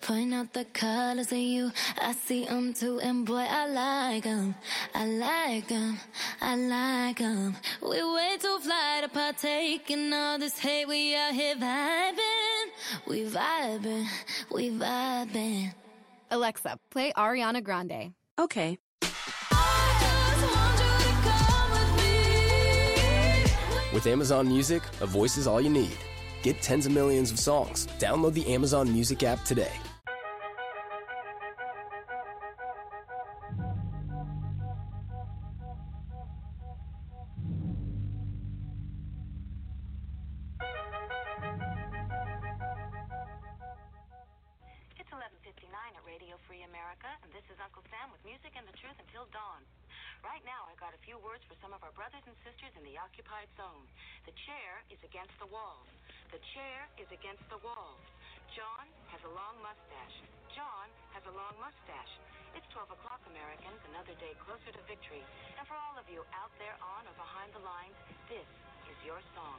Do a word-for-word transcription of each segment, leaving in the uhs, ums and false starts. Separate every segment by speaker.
Speaker 1: Point out the colors of you, I see them too, and boy, I like them, I like them, I like them. We way too fly to partake in all this hate, we out here vibing, we vibing, we vibing.
Speaker 2: Alexa, play Ariana Grande.
Speaker 3: Okay.
Speaker 4: With Amazon Music, a voice is all you need. Get tens of millions of songs. Download the Amazon Music app today.
Speaker 5: It's eleven fifty-nine at Radio Free America, and this is Uncle Sam with music and the truth until dawn. Right now, I got a few words for some of our brothers and sisters in the occupied zone. The chair is against the wall. The chair is against the wall. John has a long mustache. John has a long mustache. It's twelve o'clock, Americans, another day closer to victory. And for all of you out there on or behind the lines, this is your song.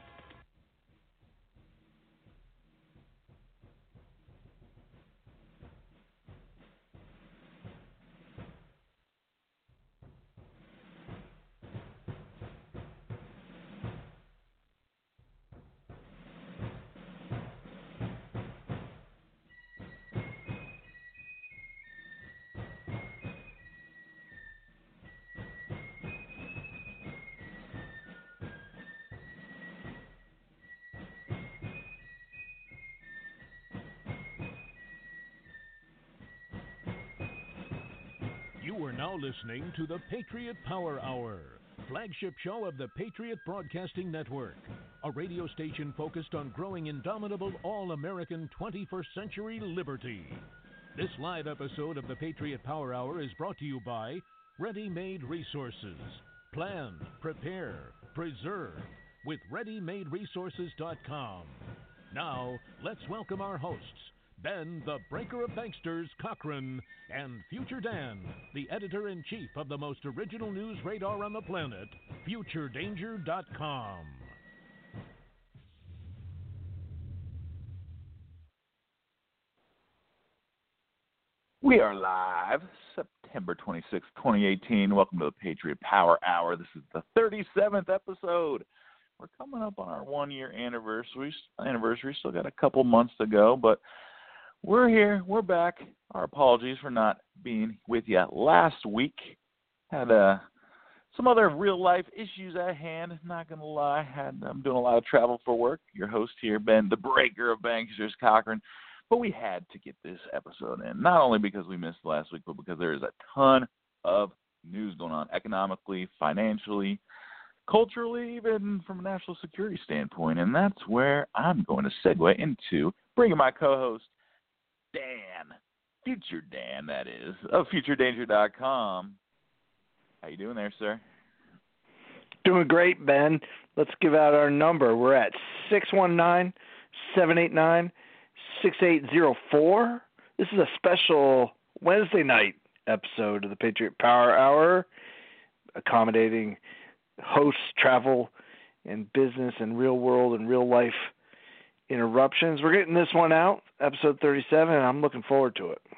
Speaker 6: You are now listening to the Patriot Power Hour, flagship show of the Patriot Broadcasting Network, a radio station focused on growing indomitable all-American twenty-first century liberty. This live episode of the Patriot Power Hour is brought to you by Ready Made Resources. Plan, prepare, preserve with ready made resources dot com. Now, let's welcome our hosts, Ben, the Breaker of Banksters, Cochran, and Future Dan, the editor-in-chief of the most original news radar on the planet, future danger dot com.
Speaker 7: We are live, September twenty-sixth, twenty eighteen. Welcome to the Patriot Power Hour. This is the thirty-seventh episode. We're coming up on our one-year anniversary. Anniversary. Still got a couple months to go, but we're here. We're back. Our apologies for not being with you last week. Had uh, some other real-life issues at hand, not going to lie. Had I'm doing a lot of travel for work. Your host here, Ben, the Breaker of Banksters, Cochran. But we had to get this episode in, not only because we missed last week, but because there is a ton of news going on economically, financially, culturally, even from a national security standpoint. And that's where I'm going to segue into bringing my co-host, Dan, Future Dan, that is, of future danger dot com. How you doing there, sir?
Speaker 8: Doing great, Ben. Let's give out our number. We're at six one nine, seven eight nine, six eight zero four. This is a special Wednesday night episode of the Patriot Power Hour, accommodating hosts, travel, and business and real world and real life interruptions. We're getting this one out, episode thirty-seven, and I'm looking forward to it.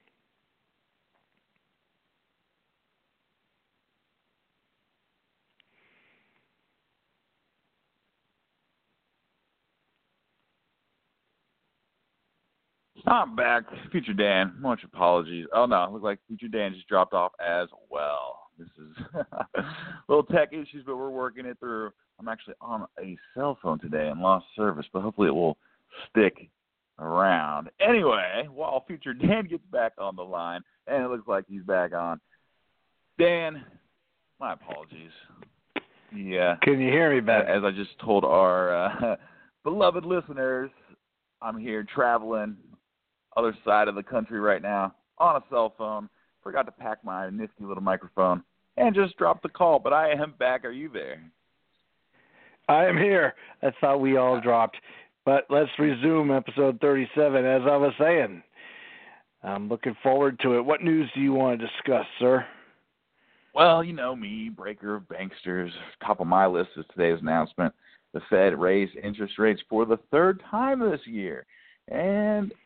Speaker 7: I'm back. Future Dan, much apologies. Oh, no, it looks like Future Dan just dropped off as well. This is little tech issues, but we're working it through. I'm actually on a cell phone today and lost service, but hopefully it will stick around. Anyway, while Future Dan gets back on the line, and it looks like he's back on, Dan, my apologies. Yeah.
Speaker 8: Can you hear me, Ben?
Speaker 7: As I just told our uh, beloved listeners, I'm here traveling other side of the country right now on a cell phone. Forgot to pack my nifty little microphone and just dropped the call, but I am back. Are you there?
Speaker 8: I am here. I thought we all dropped. But let's resume episode thirty-seven. As I was saying, I'm looking forward to it. What news do you want to discuss, sir?
Speaker 7: Well, you know me, Breaker of Banksters. Top of my list is today's announcement. The Fed raised interest rates for the third time this year. And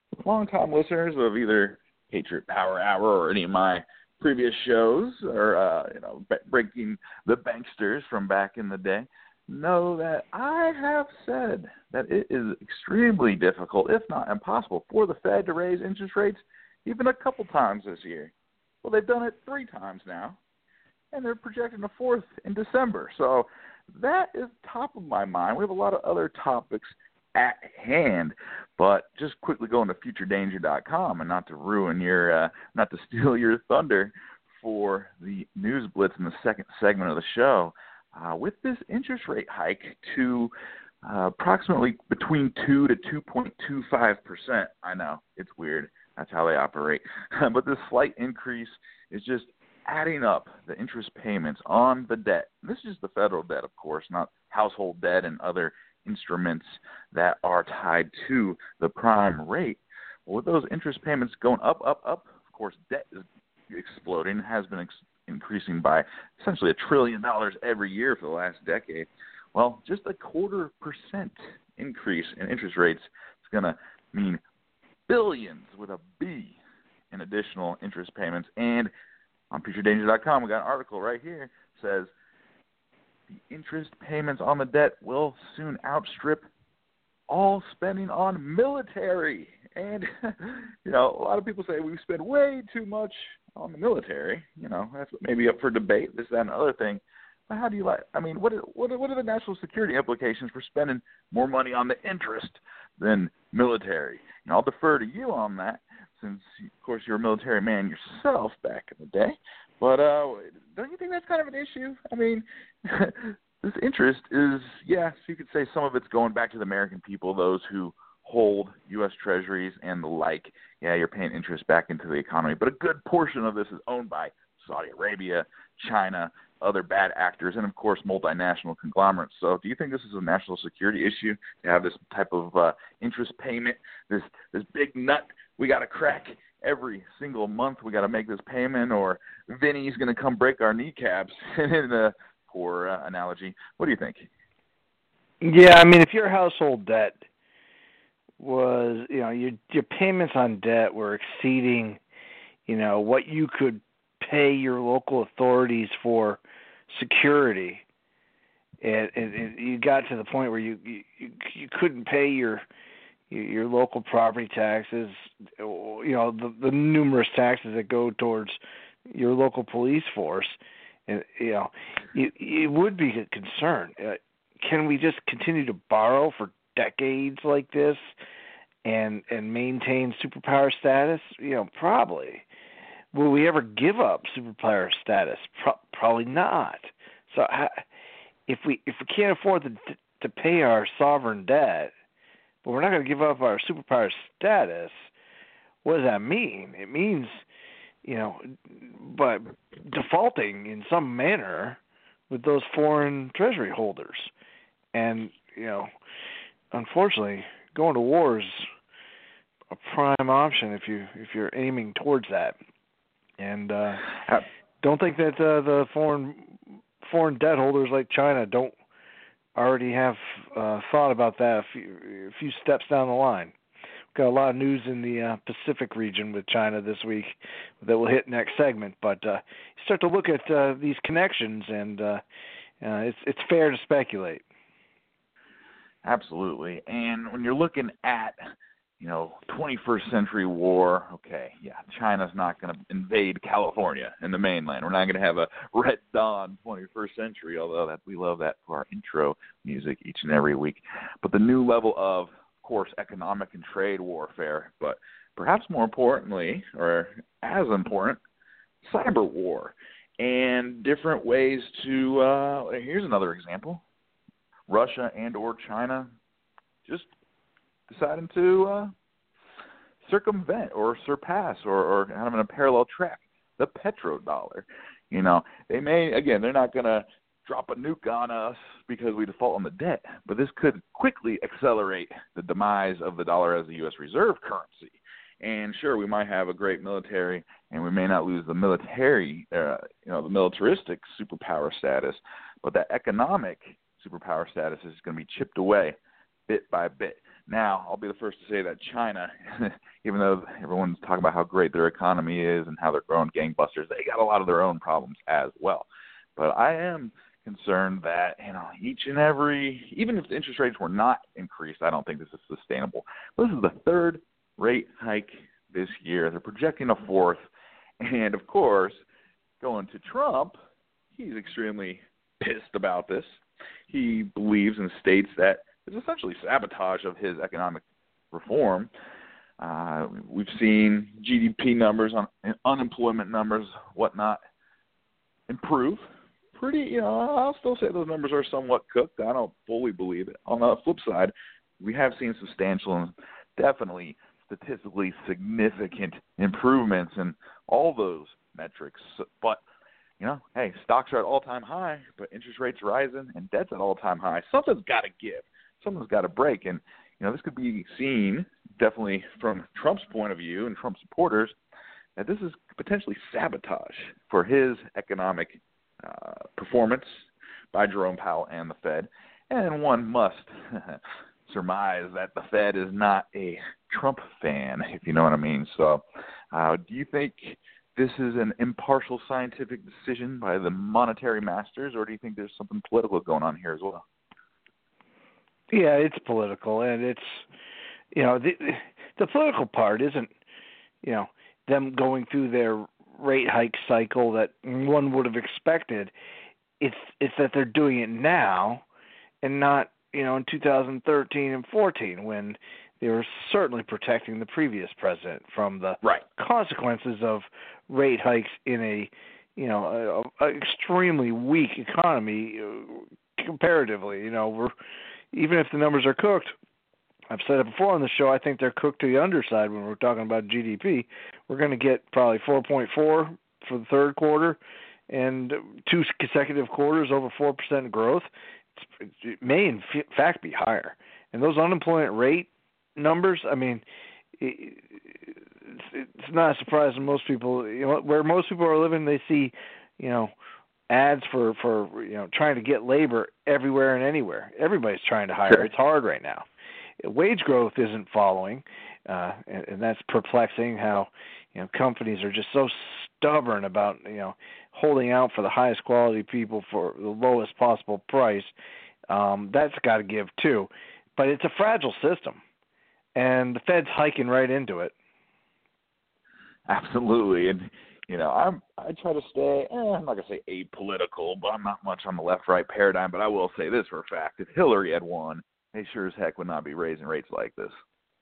Speaker 7: longtime listeners of either Patriot Power Hour or any of my previous shows, or uh, you know, breaking the banksters from back in the day, know that I have said that it is extremely difficult, if not impossible, for the Fed to raise interest rates even a couple times this year. Well, they've done it three times now, and they're projecting a fourth in December. So that is top of my mind. We have a lot of other topics at hand, but just quickly going to future danger dot com, and not to ruin your, uh, not to steal your thunder for the news blitz in the second segment of the show. Uh, with this interest rate hike to uh, approximately between two to two point two five percent, I know it's weird. That's how they operate, but this slight increase is just adding up the interest payments on the debt. This is the federal debt, of course, not household debt and other instruments that are tied to the prime rate. Well, with those interest payments going up, up, up, of course, debt is exploding, has been ex- increasing by essentially a trillion dollars every year for the last decade. Well, just a quarter percent increase in interest rates is going to mean billions with a B in additional interest payments. And on future danger dot com, we got an article right here says the interest payments on the debt will soon outstrip all spending on military. And, you know, a lot of people say we spend way too much on the military. You know, that's maybe up for debate, this, that, and other thing. But how do you like, I mean, what are, what are, what are the national security implications for spending more money on the interest than military? And I'll defer to you on that, since, of course, you're a military man yourself back in the day. But uh, don't you think that's kind of an issue? I mean, this interest is, yes, you could say some of it's going back to the American people, those who hold U S treasuries and the like. Yeah, you're paying interest back into the economy. But a good portion of this is owned by Saudi Arabia, China, other bad actors, and, of course, multinational conglomerates. So do you think this is a national security issue to have this type of uh, interest payment, this this big nut we got to crack every single month? We got to make this payment, or Vinny's going to come break our kneecaps, in a poor uh, analogy. What do you think?
Speaker 8: Yeah, I mean, if your household debt was, you know, your your payments on debt were exceeding, you know, what you could pay your local authorities for security, and, and, and you got to the point where you, you you couldn't pay your your local property taxes, you know, the, the numerous taxes that go towards your local police force, and, you know, it, it would be a concern. Uh, can we just continue to borrow for decades like this and and maintain superpower status? You know, probably. Will we ever give up superpower status? Pro- probably not. So if we if we can't afford to, to pay our sovereign debt, but we're not going to give up our superpower status, what does that mean? It means, you know, by defaulting in some manner with those foreign treasury holders. And, you know, unfortunately, going to war is a prime option if you if you're aiming towards that. And uh, don't think that uh, the foreign foreign debt holders like China don't already have uh, thought about that a few, a few steps down the line. We've got a lot of news in the uh, Pacific region with China this week that we'll hit next segment. But uh, you start to look at uh, these connections, and uh, uh, it's it's fair to speculate.
Speaker 7: Absolutely. And when you're looking at, you know, twenty-first century war, okay, yeah, China's not going to invade California and the mainland. We're not going to have a Red Dawn twenty-first century, although that we love that for our intro music each and every week. But the new level of, of course, economic and trade warfare, but perhaps more importantly, or as important, cyber war, and different ways to, uh, here's another example, Russia and or China just deciding to uh, circumvent or surpass or, or kind of in a parallel track the petrodollar. You know, they may, again, they're not going to drop a nuke on us because we default on the debt, but this could quickly accelerate the demise of the dollar as a U S reserve currency. And sure, we might have a great military, and we may not lose the military, uh, you know, the militaristic superpower status, but that economic superpower status is going to be chipped away bit by bit. Now, I'll be the first to say that China, even though everyone's talking about how great their economy is and how they're growing gangbusters, they got a lot of their own problems as well. But I am concerned that, you know, each and every, even if the interest rates were not increased, I don't think this is sustainable. But this is the third rate hike this year. They're projecting a fourth. And, of course, going to Trump, he's extremely pissed about this. He believes and states that it's essentially sabotage of his economic reform. Uh, we've seen G D P numbers, on unemployment numbers, whatnot, improve. Pretty, you know, I'll still say those numbers are somewhat cooked. I don't fully believe it. On the flip side, we have seen substantial and definitely statistically significant improvements in all those metrics. But, you know, hey, stocks are at all-time high, but interest rates rising and debt's at all-time high. Something's got to give. Something's got to break. And, you know, this could be seen definitely from Trump's point of view and Trump supporters that this is potentially sabotage for his economic Uh, performance by Jerome Powell and the Fed. And one must surmise that the Fed is not a Trump fan, if you know what I mean. So uh, do you think this is an impartial scientific decision by the monetary masters, or do you think there's something political going on here as well?
Speaker 8: Yeah, it's political, and it's, you know, the, the political part isn't, you know, them going through their rate hike cycle that one would have expected. It's it's that they're doing it now and not, you know, in two thousand thirteen and fourteen when they were certainly protecting the previous president from the
Speaker 7: right.
Speaker 8: consequences of rate hikes in a, you know, a, a extremely weak economy uh, comparatively. You know, we're even if the numbers are cooked, I've said it before on the show, I think they're cooked to the underside when we're talking about G D P. We're going to get probably four point four for the third quarter and two consecutive quarters over four percent growth. It's, it may, in fact, be higher. And those unemployment rate numbers, I mean, it, it's, it's not a surprise to most people. You know, where most people are living, they see, you know, ads for, for you know, trying to get labor everywhere and anywhere. Everybody's trying to hire.
Speaker 7: Sure.
Speaker 8: It's hard right now. Wage growth isn't following, uh, and, and that's perplexing. How you know companies are just so stubborn about you know holding out for the highest quality people for the lowest possible price. Um, that's got to give too, but it's a fragile system, and the Fed's hiking right into it.
Speaker 7: Absolutely, and you know I'm I try to stay. Eh, I'm not gonna say apolitical, but I'm not much on the left-right paradigm. But I will say this for a fact: if Hillary had won, they sure as heck would not be raising rates like this.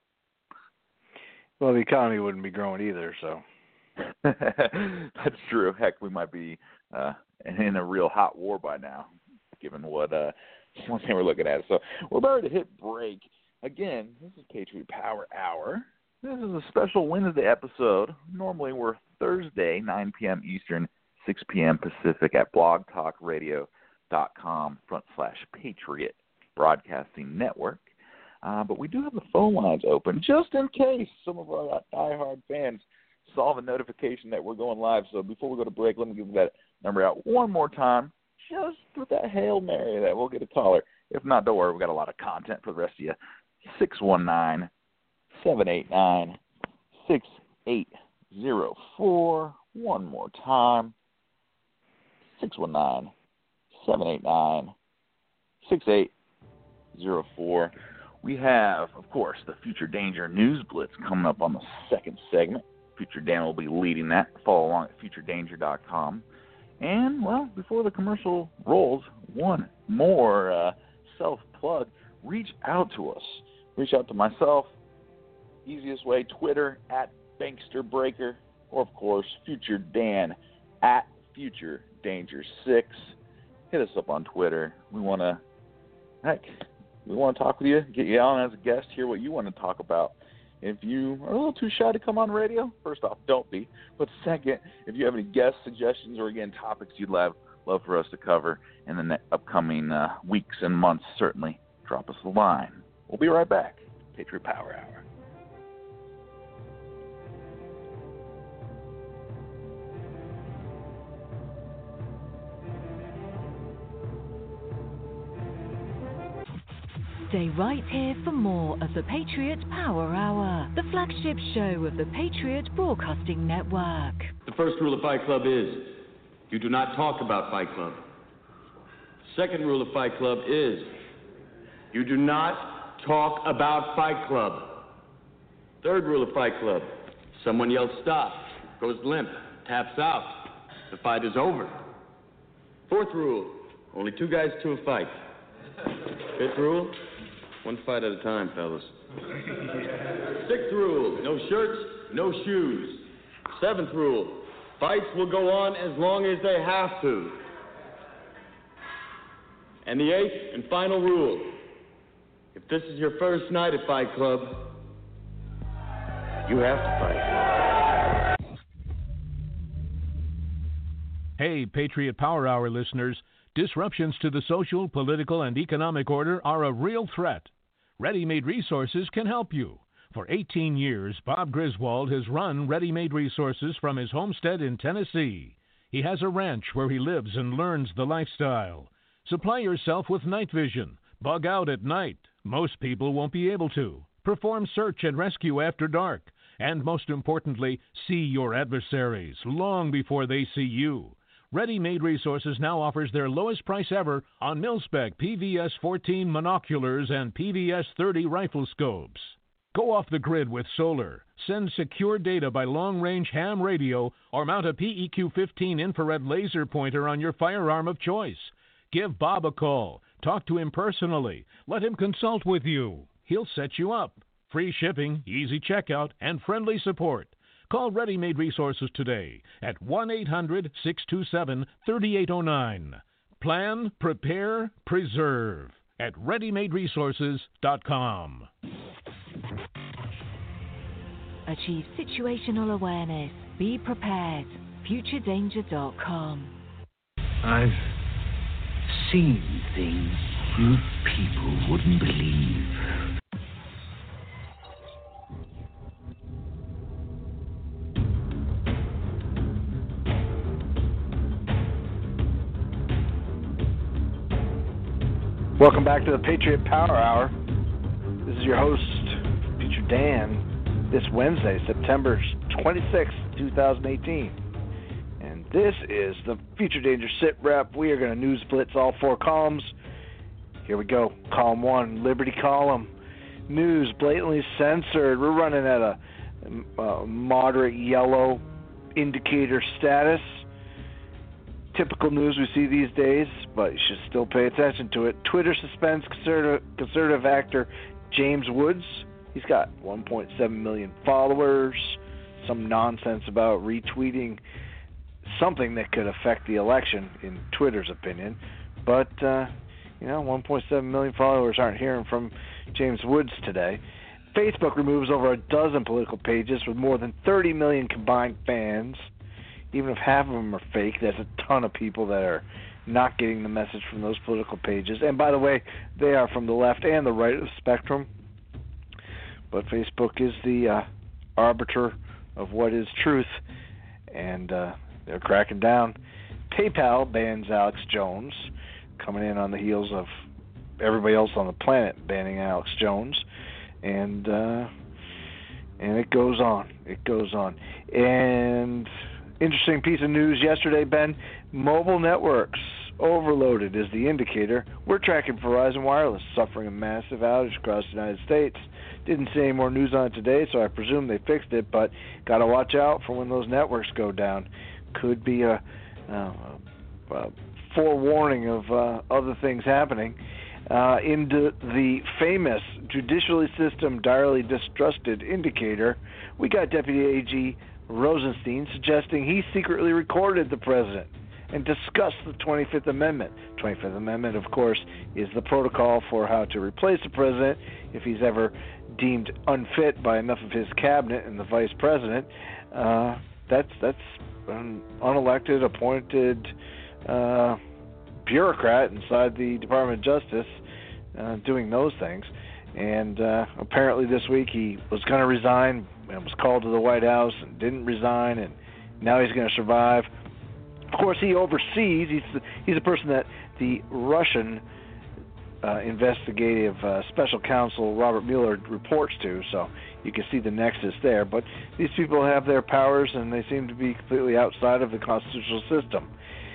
Speaker 8: Well, the economy wouldn't be growing either, so.
Speaker 7: That's true. Heck, we might be uh, in a real hot war by now, given what uh, one thing we're looking at. So we're about to hit break. Again, this is Patriot Power Hour. This is a special Wednesday episode. Normally we're Thursday, nine p.m. Eastern, six p.m. Pacific at blog talk radio dot com front slash Patriot Broadcasting Network. Uh, but we do have the phone lines open just in case some of our diehard fans saw the notification that we're going live. So before we go to break, let me give that number out one more time, just with that Hail Mary that we'll get a caller. If not, don't worry, we've got a lot of content for the rest of you. six one nine, seven eight nine, six eight zero four. One more time, six one nine, seven eight nine, six eight zero four. We have, of course, the Future Danger News Blitz coming up on the second segment. Future Dan will be leading that. Follow along at future danger dot com. And, well, before the commercial rolls, one more uh, self-plug. Reach out to us. Reach out to myself. Easiest way, Twitter, at BanksterBreaker. Or, of course, Future Dan, at Future Danger six. Hit us up on Twitter. We want to, heck, we want to talk with you, get you on as a guest, hear what you want to talk about. If you are a little too shy to come on radio, first off, don't be. But second, if you have any guest suggestions or, again, topics you'd love, love for us to cover in the ne- upcoming uh, weeks and months, certainly drop us a line. We'll be right back. Patriot Power Hour.
Speaker 3: Stay right here for more of the Patriot Power Hour, the flagship show of the Patriot Broadcasting Network.
Speaker 9: The first rule of Fight Club is you do not talk about Fight Club. Second rule of Fight Club is you do not talk about Fight Club. Third rule of Fight Club, someone yells stop, goes limp, taps out. The fight is over. Fourth rule, only two guys to a fight. Fifth rule, one fight at a time, fellas. Sixth rule, no shirts, no shoes. Seventh rule, fights will go on as long as they have to. And the eighth and final rule, if this is your first night at Fight Club, you have to fight.
Speaker 6: Hey, Patriot Power Hour listeners, disruptions to the social, political, and economic order are a real threat. Ready-Made Resources can help you. For eighteen years, Bob Griswold has run Ready-Made Resources from his homestead in Tennessee. He has a ranch where he lives and learns the lifestyle. Supply yourself with night vision. Bug out at night. Most people won't be able to. Perform search and rescue after dark. And most importantly, see your adversaries long before they see you. Ready-Made Resources now offers their lowest price ever on mil-spec P V S fourteen monoculars and P V S thirty rifle scopes. Go off the grid with solar, send secure data by long-range ham radio, or mount a P E Q fifteen infrared laser pointer on your firearm of choice. Give Bob a call. Talk to him personally. Let him consult with you. He'll set you up. Free shipping, easy checkout, and friendly support. Call Ready-Made Resources today at one eight hundred six two seven three eight zero nine. Plan, prepare, preserve at ready made resources dot com.
Speaker 3: Achieve situational awareness. Be prepared. future danger dot com.
Speaker 10: I've seen things you people wouldn't believe.
Speaker 8: Welcome back to the Patriot Power Hour. This is your host, Future Dan, this Wednesday, September twenty-sixth, twenty eighteen. And this is the Future Danger Sit Rep. We are going to news blitz all four columns. Here we go. Column one, Liberty column. News blatantly censored. We're running at a, a moderate yellow indicator status. Typical news we see these days, but you should still pay attention to it. Twitter suspends conservative, conservative actor James Woods. He's got one point seven million followers. Some nonsense about retweeting something that could affect the election, in Twitter's opinion. But, uh, you know, one point seven million followers aren't hearing from James Woods today. Facebook removes over a dozen political pages with more than thirty million combined fans. Even if half of them are fake, there's a ton of people that are not getting the message from those political pages. And by the way, they are from the left and the right of the spectrum. But Facebook is the uh, arbiter of what is truth, and uh, they're cracking down. PayPal bans Alex Jones, coming in on the heels of everybody else on the planet banning Alex Jones. And, uh, and it goes on. It goes on. And... interesting piece of news yesterday, Ben. Mobile networks overloaded is the indicator. We're tracking Verizon Wireless suffering a massive outage across the United States. Didn't see any more news on it today, so I presume they fixed it, but got to watch out for when those networks go down. Could be a, uh, a forewarning of uh, other things happening. Uh, into the famous judicially system direly distrusted indicator, we got Deputy A G Rosenstein suggesting he secretly recorded the president and discussed the twenty-fifth Amendment. twenty-fifth Amendment, of course, is the protocol for how to replace the president if he's ever deemed unfit by enough of his cabinet and the vice president. Uh, that's that's an unelected, appointed uh, bureaucrat inside the Department of Justice uh, doing those things. And uh, apparently this week he was going to resign and was called to the White House and didn't resign, and now he's going to survive. Of course, he oversees. He's the, he's a person that the Russian uh, investigative uh, special counsel Robert Mueller reports to, so you can see the nexus there. But these people have their powers, and they seem to be completely outside of the constitutional system.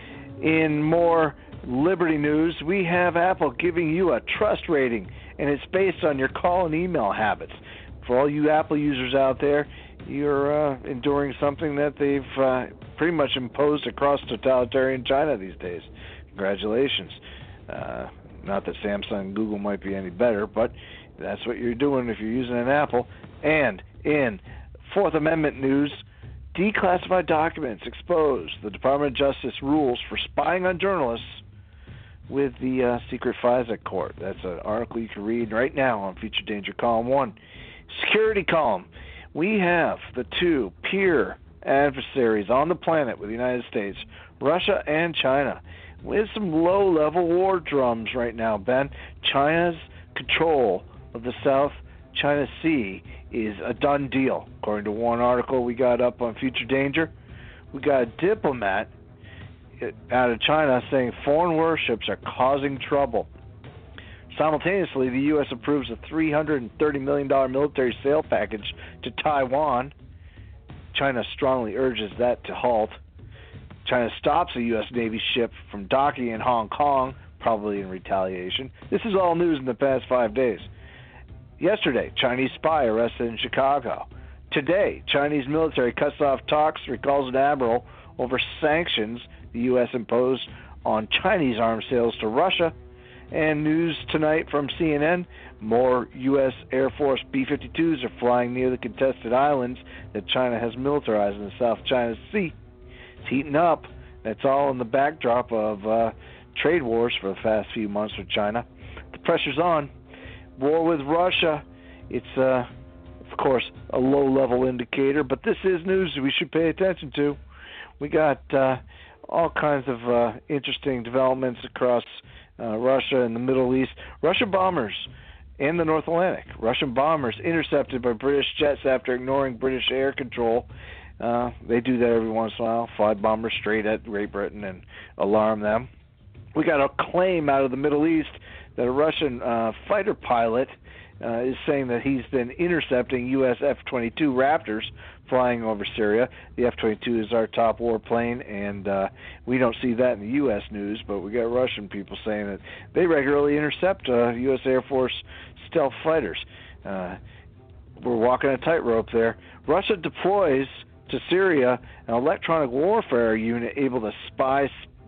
Speaker 8: In more Liberty news, we have Apple giving you a trust rating, and it's based on your call and email habits. For all you Apple users out there, you're uh, enduring something that they've uh, pretty much imposed across totalitarian China these days. Congratulations. Uh, not that Samsung and Google might be any better, but that's what you're doing if you're using an Apple. And in Fourth Amendment news, declassified documents expose the Department of Justice rules for spying on journalists with the uh, secret FISA court. That's an article you can read right now on Future Danger Column one. Security column. We have the two peer adversaries on the planet with the United States, Russia and China, with some low-level war drums right now, Ben. China's control of the South China Sea is a done deal. According to one article we got up on Future Danger, we got a diplomat out of China saying foreign warships are causing trouble. Simultaneously, the U S approves a three hundred thirty million dollars military sale package to Taiwan. China strongly urges that to halt. China stops a U S Navy ship from docking in Hong Kong, probably in retaliation. This is all news in the past five days. Yesterday, Chinese spy arrested in Chicago. Today, Chinese military cuts off talks, recalls an admiral over sanctions the U S imposed on Chinese arms sales to Russia. And news tonight from C N N, more U S Air Force B fifty-twos are flying near the contested islands that China has militarized in the South China Sea. It's heating up. That's all in the backdrop of uh, trade wars for the past few months with China. The pressure's on. War with Russia, it's, uh, of course, a low-level indicator, but this is news we should pay attention to. We got uh, all kinds of uh, interesting developments across uh, Russia and the Middle East. Russian bombers in the North Atlantic. Russian bombers intercepted by British jets after ignoring British air control. Uh, they do that every once in a while, fly bombers straight at Great Britain and alarm them. We got a claim out of the Middle East that a Russian uh, fighter pilot uh, is saying that he's been intercepting U S F twenty-two Raptors flying over Syria. The F twenty-two is our top warplane, and uh, we don't see that in the U S news, but we got Russian people saying that they regularly intercept uh, U S Air Force stealth fighters. Uh, we're walking a tightrope there. Russia deploys to Syria an electronic warfare unit able to spy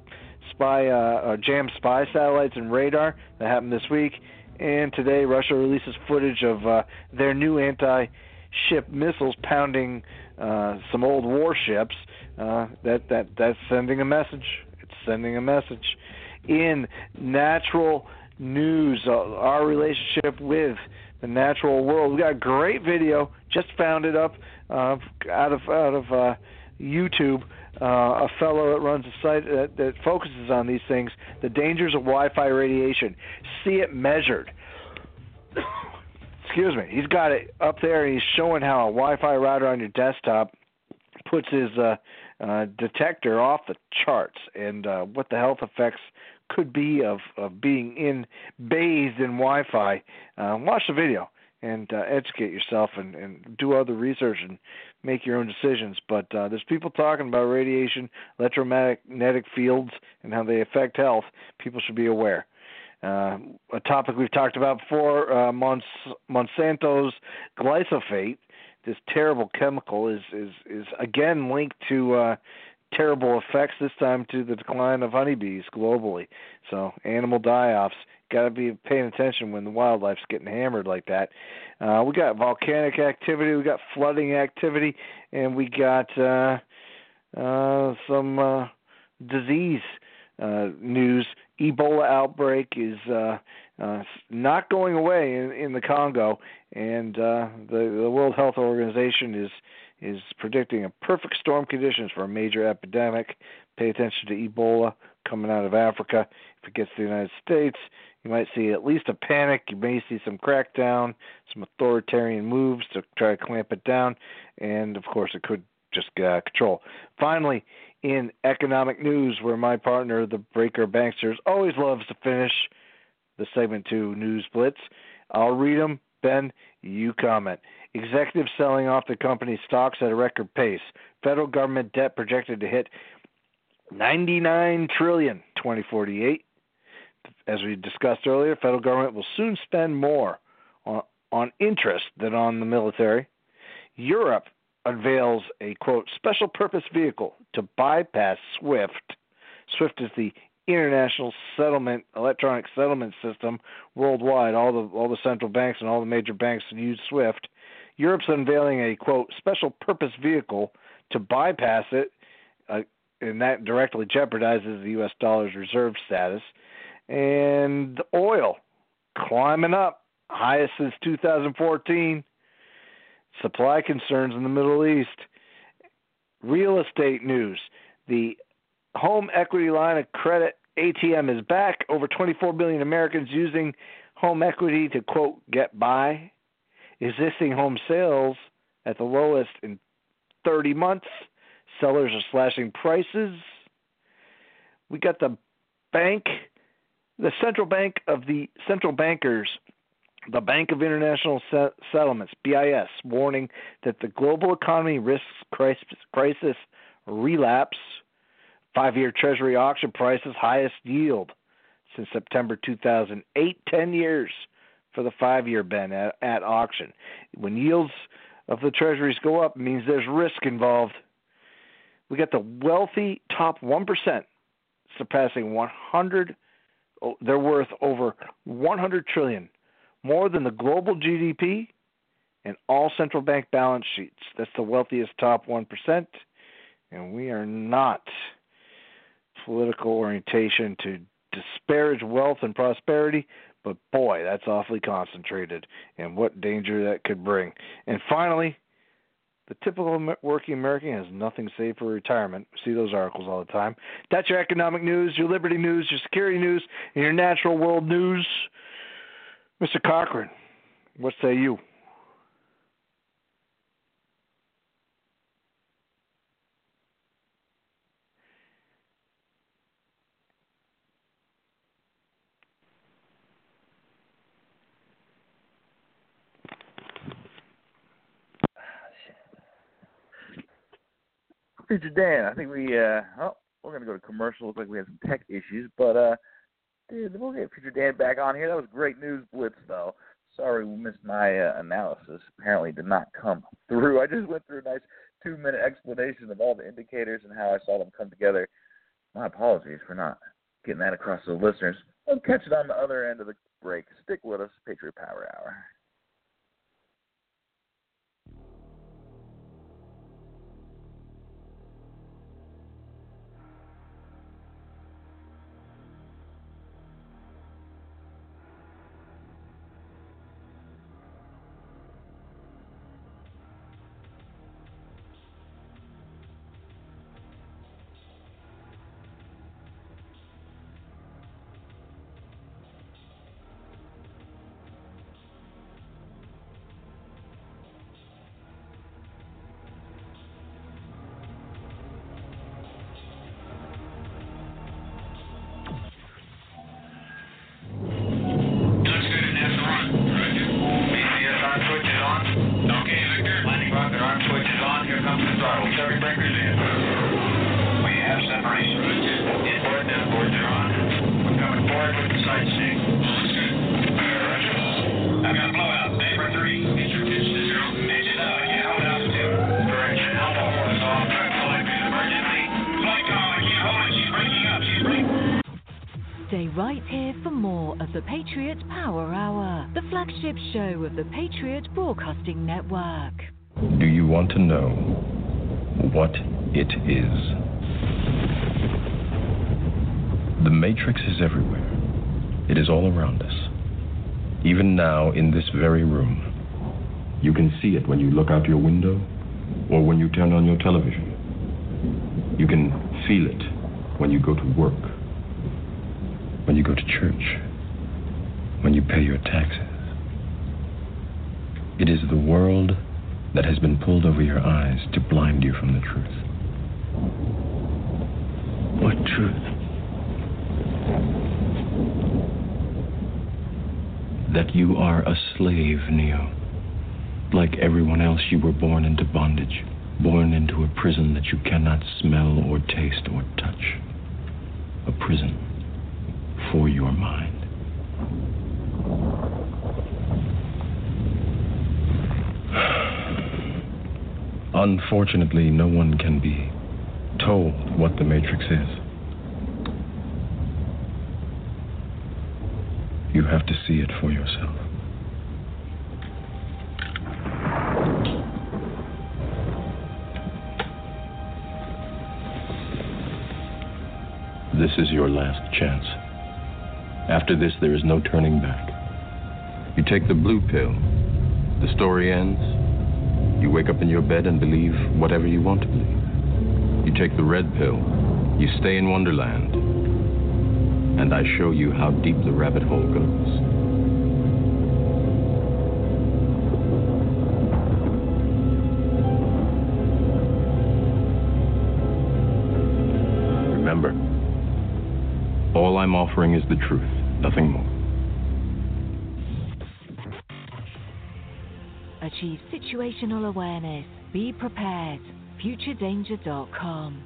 Speaker 8: spy, uh, uh, jam spy satellites and radar. That happened this week. And today, Russia releases footage of uh, their new anti-ship missiles pounding uh, some old warships. Uh, that that that's sending a message. It's sending a message. In natural news, uh, our relationship with the natural world. We got a great video. Just found it up uh, out of out of uh, YouTube. Uh, a fellow that runs a site that, that focuses on these things, the dangers of Wi-Fi radiation. See it measured. Excuse me. He's got it up there, and he's showing how a Wi-Fi router on your desktop puts his uh, uh, detector off the charts, and uh, what the health effects could be of, of being in bathed in Wi-Fi. Uh, watch the video and uh, educate yourself and, and do other research and make your own decisions. But uh, there's people talking about radiation, electromagnetic fields, and how they affect health. People should be aware. Uh, a topic we've talked about before, uh, Mons- Monsanto's glyphosate, this terrible chemical, is, is, is again linked to uh, terrible effects, this time to the decline of honeybees globally. So animal die-offs. Got to be paying attention when the wildlife's getting hammered like that. Uh, we got volcanic activity, we got flooding activity, and we got uh, uh, some uh, disease uh, news. Ebola outbreak is uh, uh, not going away in, in the Congo, and uh, the, the World Health Organization is is predicting a perfect storm conditions for a major epidemic. Pay attention to Ebola coming out of Africa. If it gets to the United States, you might see at least a panic. You may see some crackdown, some authoritarian moves to try to clamp it down, and, of course, it could just get out of control. Finally, in economic news, where my partner, the Breaker Banksters, always loves to finish, the segment two news blitz. I'll read them. Ben, you comment. Executives selling off the company's stocks at a record pace. Federal government debt projected to hit ninety-nine trillion dollars twenty forty-eight. As we discussed earlier, federal government will soon spend more on, on interest than on the military. Europe unveils a, quote, special purpose vehicle to bypass SWIFT. SWIFT is the international settlement, electronic settlement system worldwide. All the all the central banks and all the major banks use SWIFT. Europe's unveiling a, quote, special purpose vehicle to bypass it, uh, and that directly jeopardizes the U S dollar's reserve status. And oil climbing up, highest since two thousand fourteen. Supply concerns in the Middle East. Real estate news. The home equity line of credit A T M is back. Over twenty-four million Americans using home equity to, quote, get by. Existing home sales at the lowest in thirty months. Sellers are slashing prices. We got the bank, the central bank of the central bankers, the Bank of International Settlements, B I S, warning that the global economy risks crisis, crisis relapse. Five-year Treasury auction prices highest yield since September two thousand eight, ten years for the five-year, Ben, at, at auction. When yields of the Treasuries go up, it means there's risk involved. We got the wealthy top one percent surpassing one hundred. Oh, they're worth over one hundred trillion dollars, more than the global G D P and all central bank balance sheets. That's the wealthiest top one percent, and we are not political orientation to disparage wealth and prosperity, but boy, that's awfully concentrated, and what danger that could bring. And finally, the typical working American has nothing saved for retirement. We see those articles all the time. That's your economic news, your liberty news, your security news, and your natural world news. Mister Cochran, what say you?
Speaker 7: Future Dan, I think we, uh, oh, we're going to go to commercial. Looks like we have some tech issues, but, uh, dude, we'll get Future Dan back on here. That was great news blitz, though. Sorry we missed my uh, analysis. Apparently did not come through. I just went through a nice two-minute explanation of all the indicators and how I saw them come together. My apologies for not getting that across to the listeners. We'll catch it on the other end of the break. Stick with us, Patriot Power Hour.
Speaker 3: Stay right here for more of the Patriot Power Hour, the flagship show of the Patriot Broadcasting Network.
Speaker 11: Do you want to know what it is? The Matrix is everywhere. It is all around us. Even now, in this very room. You can see it when you look out your window or when you turn on your television. You can feel it when you go to work, when you go to church, when you pay your taxes. It is the world that has been pulled over your eyes to blind you from the truth. What truth? You are a slave, Neo. Like everyone else, you were born into bondage, born into a prison that you cannot smell or taste or touch. A prison for your mind. Unfortunately, no one can be told what the Matrix is. You have to see it for yourself. This is your last chance. After this, there is no turning back. You take the blue pill. The story ends. You wake up in your bed and believe whatever you want to believe. You take the red pill. You stay in Wonderland. And I show you how deep the rabbit hole goes. Remember, all I'm offering is the truth, nothing more.
Speaker 3: Achieve situational awareness. Be prepared. future danger dot com.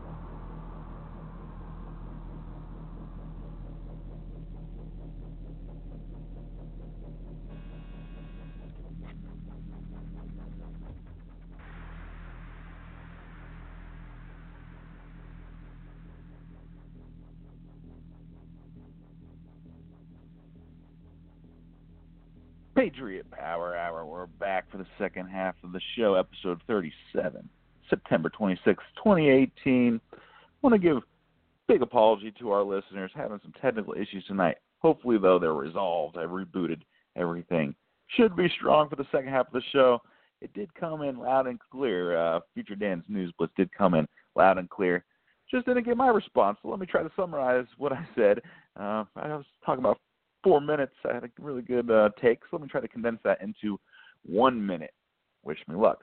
Speaker 7: Patriot Power Hour. We're back for the second half of the show, episode thirty-seven, September twenty-sixth, twenty eighteen. I want to give a big apology to our listeners having some technical issues tonight. Hopefully, though, they're resolved. I've rebooted everything. Should be strong for the second half of the show. It did come in loud and clear. Uh, Future Dan's News Blitz did come in loud and clear. Just didn't get my response, so let me try to summarize what I said. Uh, I was talking about four minutes. I had a really good uh, take, so let me try to condense that into one minute. Wish me luck.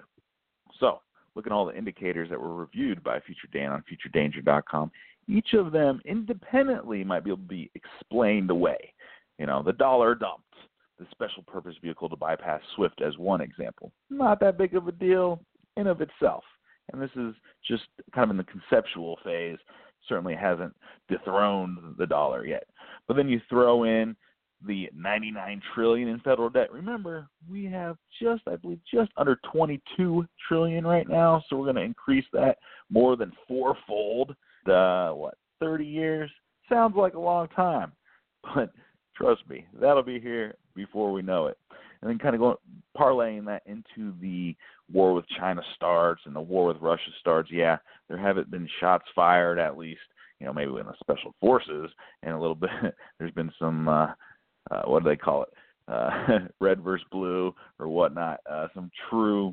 Speaker 7: So, looking at all the indicators that were reviewed by Future Dan on future danger dot com, each of them independently might be able to be explained away. You know, the dollar dumped, the special purpose vehicle to bypass SWIFT as one example. Not that big of a deal in of itself. And this is just kind of in the conceptual phase. Certainly hasn't dethroned the dollar yet. But then you throw in the ninety-nine trillion dollars in federal debt. Remember, we have just, I believe, just under twenty-two trillion dollars right now, so we're going to increase that more than fourfold. Uh, what, thirty years? Sounds like a long time, but trust me, that'll be here before we know it. And then kind of going, parlaying that into the war with China starts and the war with Russia starts. Yeah, there haven't been shots fired, at least, you know, maybe in the special forces, and a little bit, there's been some, uh, uh, what do they call it, uh, red versus blue or whatnot, uh, some true,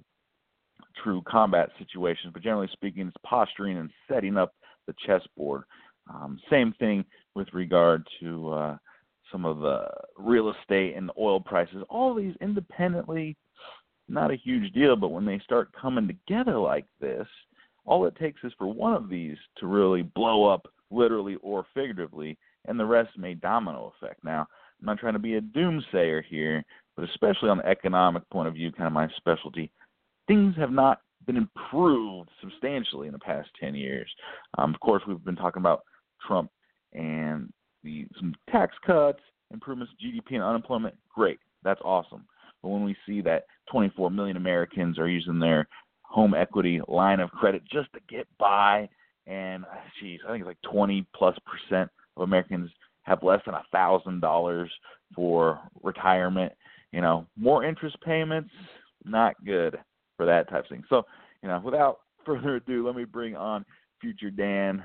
Speaker 7: true combat situations. But generally speaking, it's posturing and setting up the chessboard. Um, same thing with regard to uh, some of the real estate and the oil prices. All of these independently, not a huge deal, but when they start coming together like this, all it takes is for one of these to really blow up literally or figuratively, and the rest may domino effect. Now, I'm not trying to be a doomsayer here, but especially on the economic point of view, kind of my specialty, things have not been improved substantially in the past ten years. Um, of course, we've been talking about Trump and the some tax cuts, improvements to G D P and unemployment. Great. That's awesome. But when we see that twenty-four million Americans are using their home equity line of credit just to get by, and, geez, I think it's like twenty plus percent of Americans have less than one thousand dollars for retirement. You know, more interest payments, not good for that type of thing. So, you know, without further ado, let me bring on Future Dan.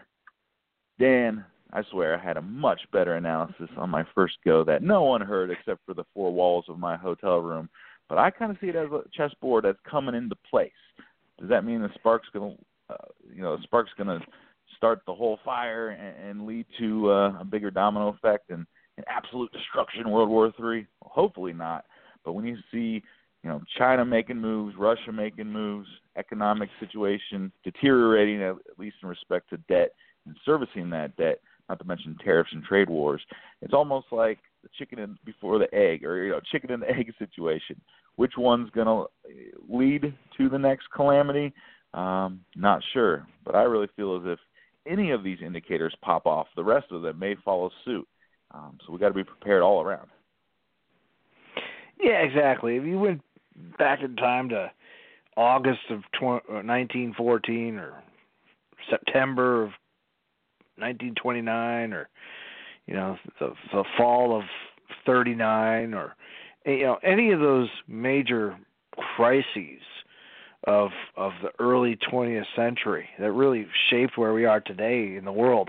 Speaker 7: Dan, I swear I had a much better analysis on my first go that no one heard except for the four walls of my hotel room. But I kind of see it as a chessboard that's coming into place. Does that mean the spark's going to, uh, you know, the spark's going to start the whole fire and, and lead to uh, a bigger domino effect and, and absolute destruction, World War Three? Well, hopefully not. But when you see, you know, China making moves, Russia making moves, economic situation deteriorating, at least in respect to debt and servicing that debt, not to mention tariffs and trade wars, it's almost like the chicken and before the egg, or, you know, chicken and the egg situation. Which one's going to lead to the next calamity? Um, not sure. But I really feel as if any of these indicators pop off, the rest of them may follow suit. Um, so we got to be prepared all around.
Speaker 8: Yeah, exactly. If you went back in time to August of nineteen fourteen or September of nineteen twenty-nine, or you know the, the fall of thirty-nine, or you know any of those major crises of of the early twentieth century that really shaped where we are today in the world,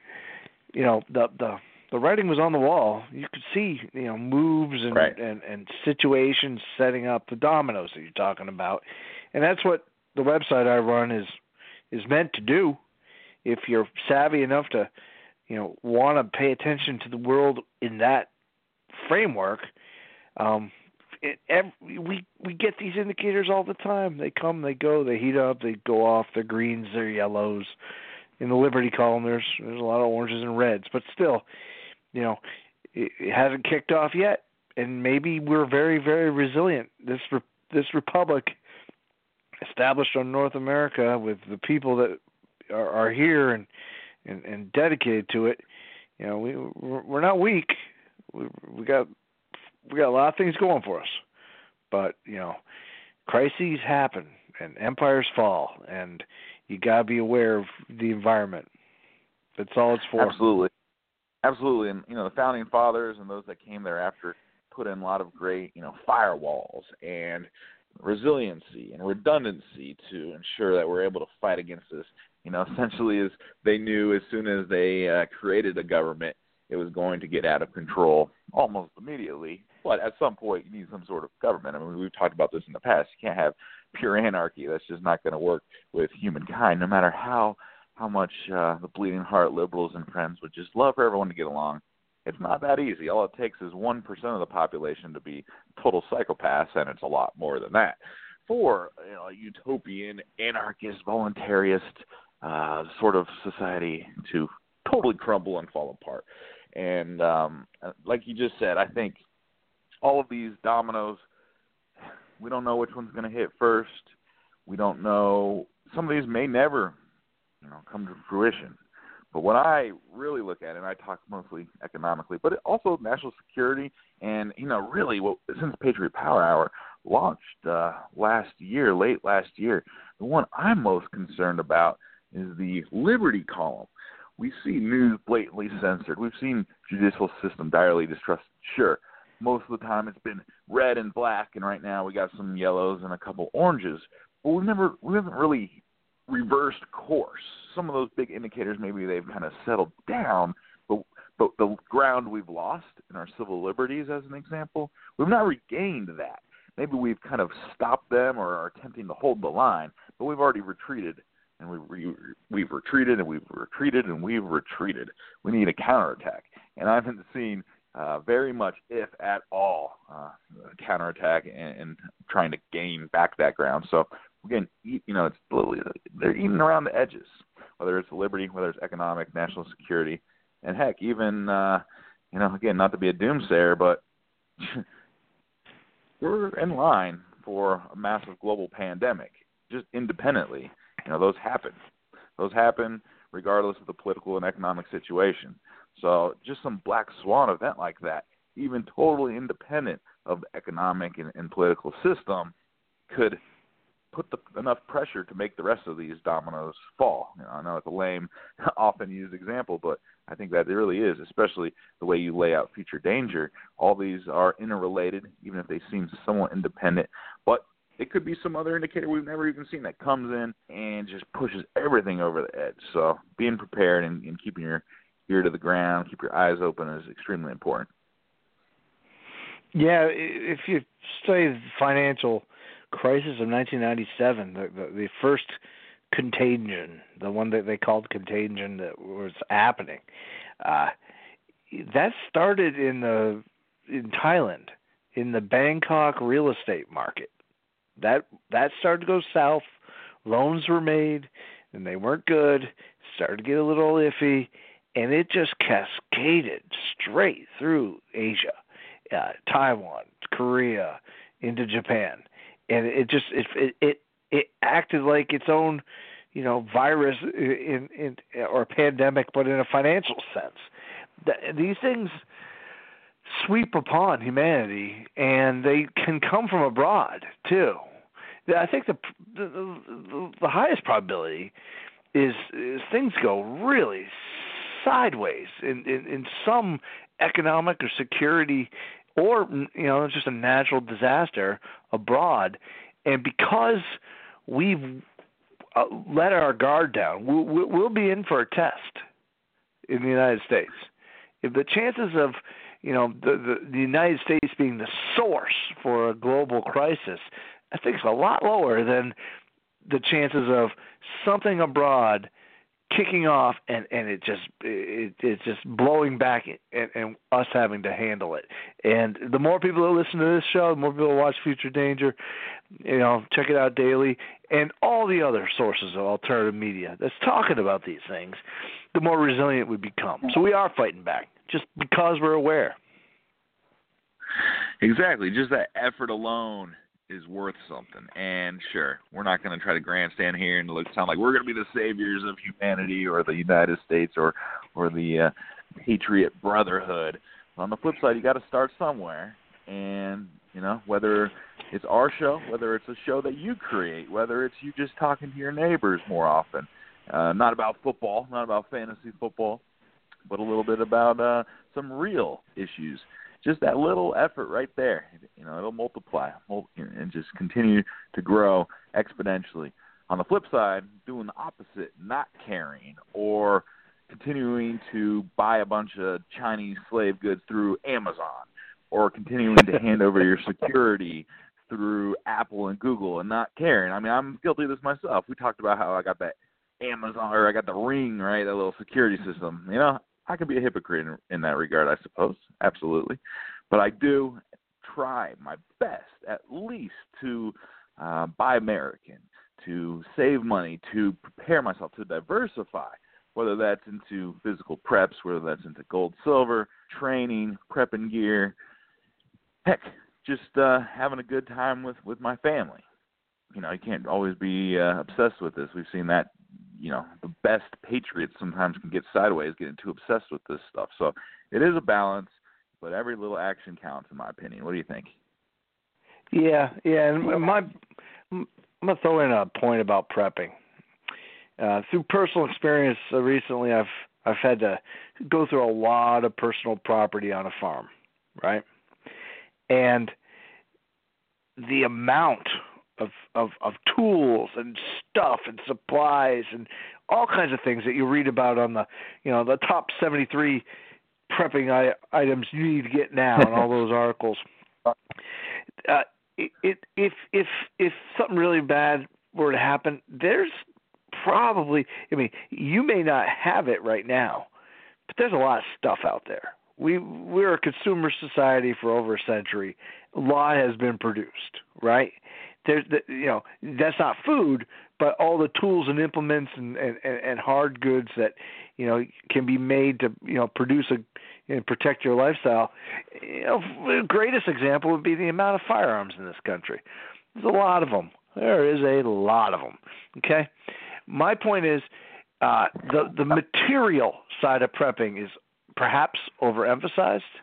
Speaker 8: you know the the the writing was on the wall. You could see, you know, moves and,
Speaker 7: right.
Speaker 8: and, and situations setting up the dominoes that you're talking about. And that's what the website I run is is meant to do. If you're savvy enough to, you know, want to pay attention to the world in that framework, um, it, every, we we get these indicators all the time. They come, they go, they heat up, they go off. They're greens, they're yellows. In the Liberty column, there's there's a lot of oranges and reds, but still, you know, it, it hasn't kicked off yet, and maybe we're very, very resilient. This re- this republic, established on North America with the people that are, are here and, and and dedicated to it, you know, we we're not weak. We we got we got a lot of things going for us, but you know, crises happen and empires fall, and you gotta be aware of the environment. That's all it's for.
Speaker 7: Absolutely. Absolutely, and you know the founding fathers and those that came thereafter put in a lot of great, you know, firewalls and resiliency and redundancy to ensure that we're able to fight against this. You know, essentially, as they knew as soon as they uh, created a government, it was going to get out of control almost immediately. But at some point, you need some sort of government. I mean, we've talked about this in the past. You can't have pure anarchy. That's just not going to work with humankind, no matter how. how much uh, the bleeding heart liberals and friends would just love for everyone to get along. It's not that easy. All it takes is one percent of the population to be total psychopaths, and it's a lot more than that. For you know, a utopian, anarchist, voluntarist uh, sort of society to totally crumble and fall apart. And um, like you just said, I think all of these dominoes, we don't know which one's going to hit first. We don't know. Some of these may never you know, come to fruition. But what I really look at, and I talk mostly economically, but also national security, and, you know, really, what, since Patriot Power Hour launched uh, last year, late last year, the one I'm most concerned about is the Liberty column. We see news blatantly censored. We've seen judicial system direly distrusted. Sure, most of the time it's been red and black, and right now we got some yellows and a couple oranges. But we've never, we haven't really reversed course. Some of those big indicators, maybe they've kind of settled down, but, but the ground we've lost in our civil liberties, as an example, we've not regained that. Maybe we've kind of stopped them or are attempting to hold the line, but we've already retreated, and we've, re- we've retreated, and we've retreated, and we've retreated. We need a counterattack, and I haven't seen uh, very much, if at all, uh, a counterattack and, and trying to gain back that ground. So again, you know, it's literally, they're eating around the edges, whether it's liberty, whether it's economic, national security, and heck, even, uh, you know, again, not to be a doomsayer, but we're in line for a massive global pandemic, just independently. You know, those happen. Those happen regardless of the political and economic situation. So just some black swan event like that, even totally independent of the economic and, and political system, could put the, enough pressure to make the rest of these dominoes fall. You know, I know it's a lame, often used example, but I think that it really is, especially the way you lay out future danger. All these are interrelated, even if they seem somewhat independent. But it could be some other indicator we've never even seen that comes in and just pushes everything over the edge. So being prepared and, and keeping your ear to the ground, keep your eyes open is extremely important.
Speaker 8: Yeah, if you study the financial crisis of nineteen ninety-seven, the, the, the first contagion, the one that they called contagion that was happening, uh, that started in the in Thailand, in the Bangkok real estate market. That that started to go south. Loans were made, and they weren't good. Started to get a little iffy, and it just cascaded straight through Asia, uh, Taiwan, Korea, into Japan, and it just it it it, it acted like its own, you know, virus in in or pandemic, but in a financial sense. The, these things sweep upon humanity, and they can come from abroad too. I think the the, the, the highest probability is, is things go really sideways in, in, in some economic or security, or you know, just a natural disaster abroad, and because we've uh, let our guard down, we'll, we'll be in for a test in the United States. If the chances of you know the, the, the United States being the source for a global crisis, I think it's a lot lower than the chances of something abroad kicking off and, and it just it, it's just blowing back and, and us having to handle it. And the more people that listen to this show, the more people that watch Future Danger, you know, check it out daily, and all the other sources of alternative media that's talking about these things, the more resilient we become. So we are fighting back just because we're aware.
Speaker 7: Exactly. Just that effort alone is worth something. And sure, we're not going to try to grandstand here and look, sound like we're going to be the saviors of humanity or the United States or or the uh, Patriot Brotherhood. On the flip side, you got to start somewhere. And you know, whether it's our show, whether it's a show that you create, whether it's you just talking to your neighbors more often, uh, not about football, not about fantasy football, but a little bit about uh, some real issues. Just that little effort right there, you know, it'll multiply and just continue to grow exponentially. On the flip side, doing the opposite, not caring or continuing to buy a bunch of Chinese slave goods through Amazon or continuing to hand over your security through Apple and Google and not caring. I mean, I'm guilty of this myself. We talked about how I got that Amazon or I got the Ring, right, that little security system. You know, I can be a hypocrite in, in that regard, I suppose, absolutely. But I do try my best, at least, to uh, buy American, to save money, to prepare myself, to diversify, whether that's into physical preps, whether that's into gold, silver, training, prepping gear, heck, just uh, having a good time with, with my family. You know, you can't always be uh, obsessed with this. We've seen that. You know, the best patriots sometimes can get sideways, getting too obsessed with this stuff. So it is a balance, but every little action counts, in my opinion. What do you think?
Speaker 8: Yeah, yeah. And my, I'm going to throw in a point about prepping. Uh, through personal experience, uh, recently I've I've had to go through a lot of personal property on a farm, right? And the amount Of, of of tools and stuff and supplies and all kinds of things that you read about on the, you know, the top seventy-three prepping I, items you need to get now and all those articles. Uh, it, it, if if if something really bad were to happen, there's probably, I mean, you may not have it right now, but there's a lot of stuff out there. We we're a consumer society for over a century. A lot has been produced, right? There's the, you know, that's not food, but all the tools and implements and, and, and hard goods that, you know, can be made to, you know, produce a and protect your lifestyle. You know, the greatest example would be the amount of firearms in this country. There's a lot of them. There is a lot of them. Okay, my point is uh, the the material side of prepping is perhaps overemphasized,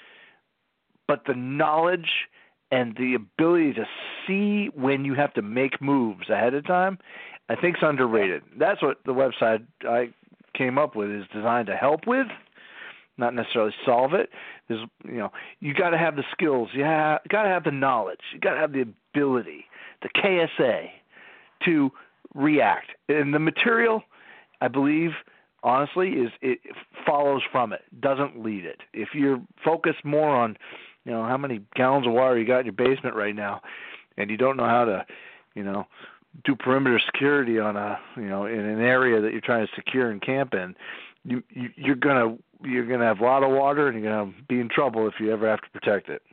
Speaker 8: but the knowledge and the ability to see when you have to make moves ahead of time, I think is underrated. That's what the website I came up with is designed to help with, not necessarily solve it. There's, you know, you got to have the skills. You have, got to have the knowledge. You got to have the ability, the K S A, to react. And the material, I believe, honestly, is it follows from it, doesn't lead it. If you're focused more on, you know, how many gallons of water you got in your basement right now, and you don't know how to, you know, do perimeter security on a, you know, in an area that you're trying to secure and camp in, you, you you're gonna you're gonna have a lot of water, and you're gonna be in trouble if you ever have to protect it.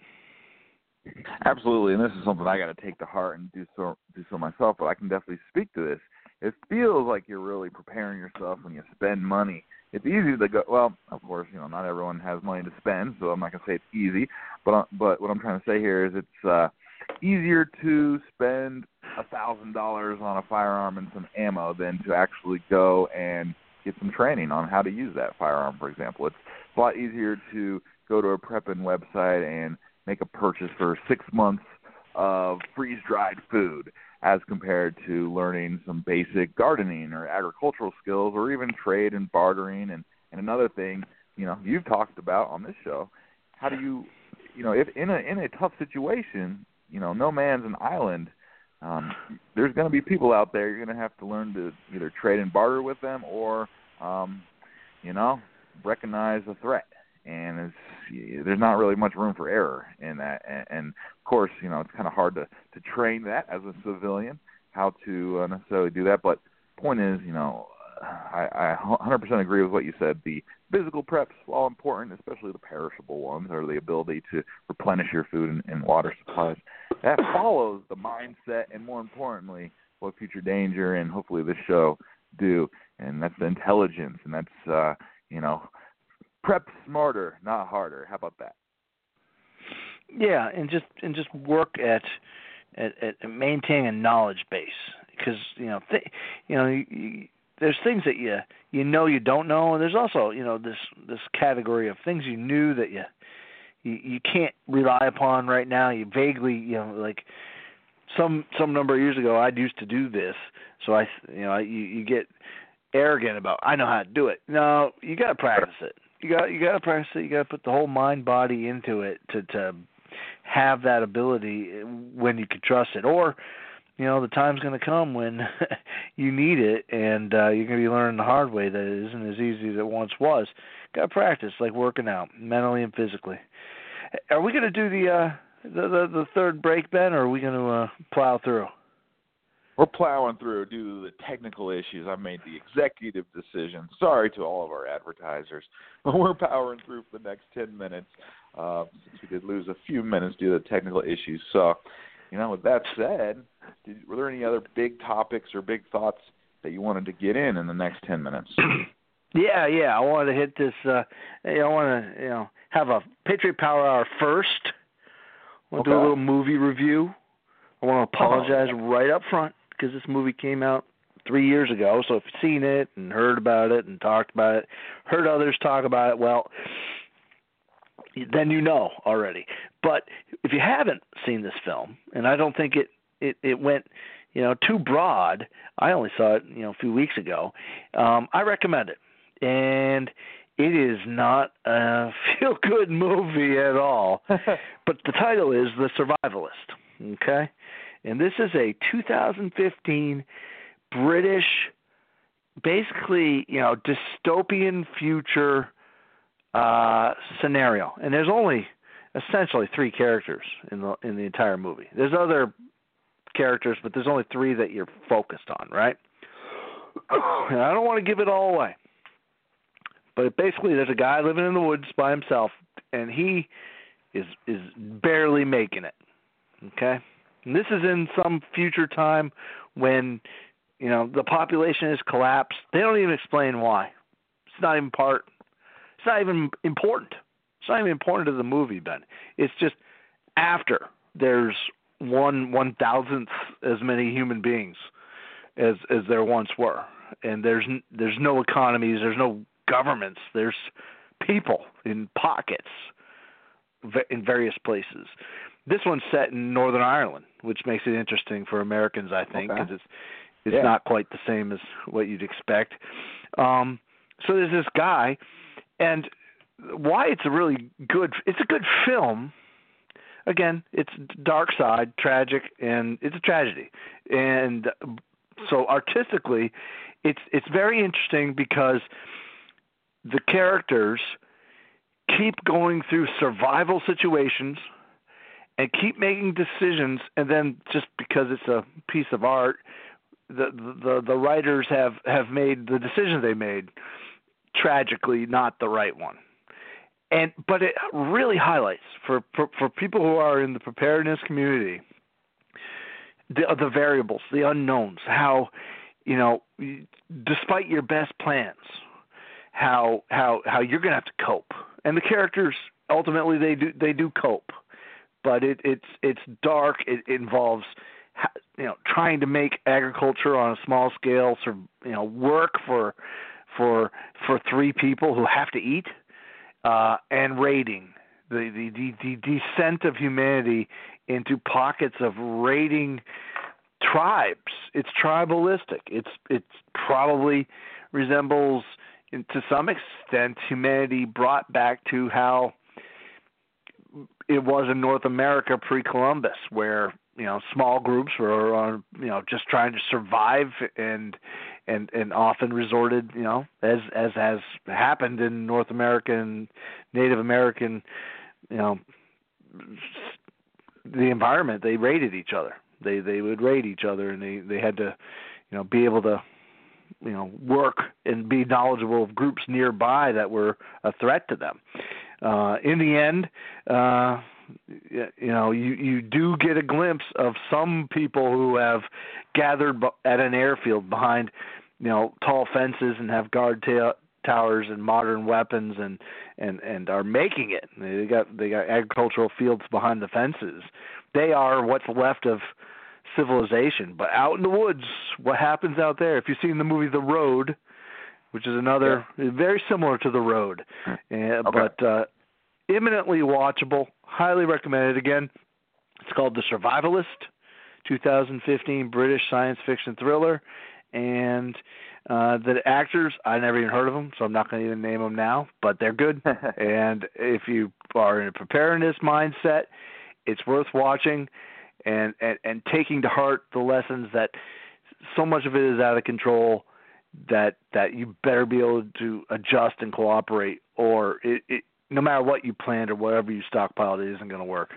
Speaker 7: Absolutely, and this is something I got to take to heart and do so do so myself. But I can definitely speak to this. it feels like you're really preparing yourself when you spend money. It's easy to go, well, of course, you know, not everyone has money to spend, so I'm not going to say it's easy, but but what I'm trying to say here is it's uh, easier to spend one thousand dollars on a firearm and some ammo than to actually go and get some training on how to use that firearm, for example. It's a lot easier to go to a prepping website and make a purchase for six months of freeze-dried food as compared to learning some basic gardening or agricultural skills or even trade and bartering. And, and another thing, you know, you've talked about on this show, how do you, you know, if in a in a tough situation, you know, no man's an island, um, there's going to be people out there. You're going to have to learn to either trade and barter with them or, um, you know, recognize a threat. And it's, there's not really much room for error in that. And, and of course, you know, it's kind of hard to, to train that as a civilian, how to uh, necessarily do that. But point is, you know, I, I one hundred percent agree with what you said. The physical preps, while important, especially the perishable ones, or the ability to replenish your food and, and water supplies, that follows the mindset and, more importantly, what Future Danger and hopefully this show do. And that's the intelligence, and that's, uh, you know, prep smarter, not harder. How about that?
Speaker 8: Yeah, and just and just work at at, at maintaining a knowledge base, because you know th- you know you, you, there's things that you you know you don't know, and there's also you know this this category of things you knew that you you, you can't rely upon right now. You vaguely you know like some some number of years ago I used to do this, so I you know you, you get arrogant about I know how to do it. No, you got to practice it. You got you got to practice it. You got to put the whole mind body into it to to have that ability when you can trust it. Or, you know, the time's going to come when you need it, and uh, you're going to be learning the hard way that it isn't as easy as it once was. Got to practice, like working out, mentally and physically. Are we going to do the uh, the, the the third break, Ben, or are we going to uh, plow through?
Speaker 7: We're plowing through due to the technical issues. I made the executive decision. Sorry to all of our advertisers. But we're powering through for the next ten minutes uh, since we did lose a few minutes due to the technical issues. So, you know, with that said, did, were there any other big topics or big thoughts that you wanted to get in in the next ten minutes?
Speaker 8: Yeah, yeah. I wanted to hit this. Uh, I want to, you know, have a Patriot Power Hour first. I want to okay. do a little movie review. I want to apologize oh. right up front, because this movie came out three years ago, so if you've seen it and heard about it and talked about it, heard others talk about it, well, then you know already. But if you haven't seen this film, and I don't think it, it, it went, you know, too broad, I only saw it, you know, a few weeks ago, um, I recommend it. And it is not a feel-good movie at all, but the title is The Survivalist, okay? And this is a two thousand fifteen British, basically, you know, dystopian future uh, scenario. And there's only essentially three characters in the in the entire movie. There's other characters, but there's only three that you're focused on, right? And I don't want to give it all away. But basically, there's a guy living in the woods by himself, and he is is barely making it, okay? And this is in some future time when, you know, the population has collapsed. They don't even explain why. It's not even part. It's not even important. It's not even important to the movie, Ben. It's just after there's one one thousandth as many human beings as as there once were, and there's there's no economies. There's no governments. There's people in pockets in various places. This one's set in Northern Ireland, which makes it interesting for Americans, I think, because okay. it's it's yeah. not quite the same as what you'd expect. Um, so there's this guy, and why it's a really good – it's a good film. Again, it's dark side, tragic, and it's a tragedy. And so artistically, it's it's very interesting because the characters keep going through survival situations – and keep making decisions, and then just because it's a piece of art, the the, the writers have, have made the decisions they made tragically not the right one. And but it really highlights for for, for people who are in the preparedness community the the variables, the unknowns, how you know, despite your best plans, how how how you're going to have to cope. And the characters ultimately they do they do cope, but it, it's it's dark. It, it involves you know trying to make agriculture on a small scale, sort of, you know, work for for for three people who have to eat, uh, and raiding the, the the the descent of humanity into pockets of raiding tribes. It's tribalistic. It's it's probably resembles, to some extent, humanity brought back to how it was in North America pre-Columbus, where you know small groups were on, you know just trying to survive, and and and often resorted, you know as as has happened in North American, Native American, you know the environment. They raided each other. They they would raid each other, and they they had to you know be able to you know, work and be knowledgeable of groups nearby that were a threat to them. Uh, in the end, uh, you know, you, you do get a glimpse of some people who have gathered at an airfield behind, you know, tall fences and have guard ta- towers and modern weapons and, and, and are making it. They got they got agricultural fields behind the fences. They are what's left of civilization. But out in the woods, what happens out there? If you've seen the movie The Road, which is another yeah. very similar to The Road, uh, okay. but uh, eminently watchable, highly recommended. Again, it's called The Survivalist, two thousand fifteen British science fiction thriller, and uh, the actors, I never even heard of them, so I'm not going to even name them now, but they're good. And if you are in a preparedness mindset, it's worth watching. And, and, and taking to heart the lessons that so much of it is out of control, that that you better be able to adjust and cooperate, or it, it, no matter what you planned or whatever you stockpiled, it isn't going to work.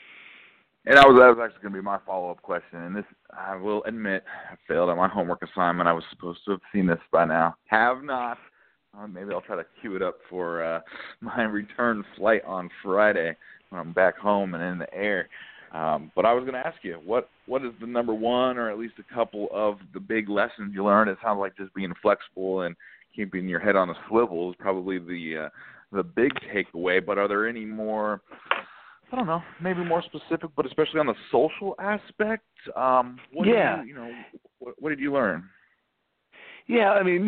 Speaker 7: And that was, that was actually going to be my follow-up question. And this, I will admit, I failed at my homework assignment. I was supposed to have seen this by now. Have not. Uh, maybe I'll try to queue it up for uh, my return flight on Friday when I'm back home and in the air. Um, but I was going to ask you, what what is the number one, or at least a couple of the big lessons you learned? It sounds like just being flexible and keeping your head on a swivel is probably the uh, the big takeaway. But are there any more, I don't know, maybe more specific, but especially on the social aspect? Um, what
Speaker 8: yeah.
Speaker 7: Did you, you know, what, what did you learn?
Speaker 8: Yeah, I mean,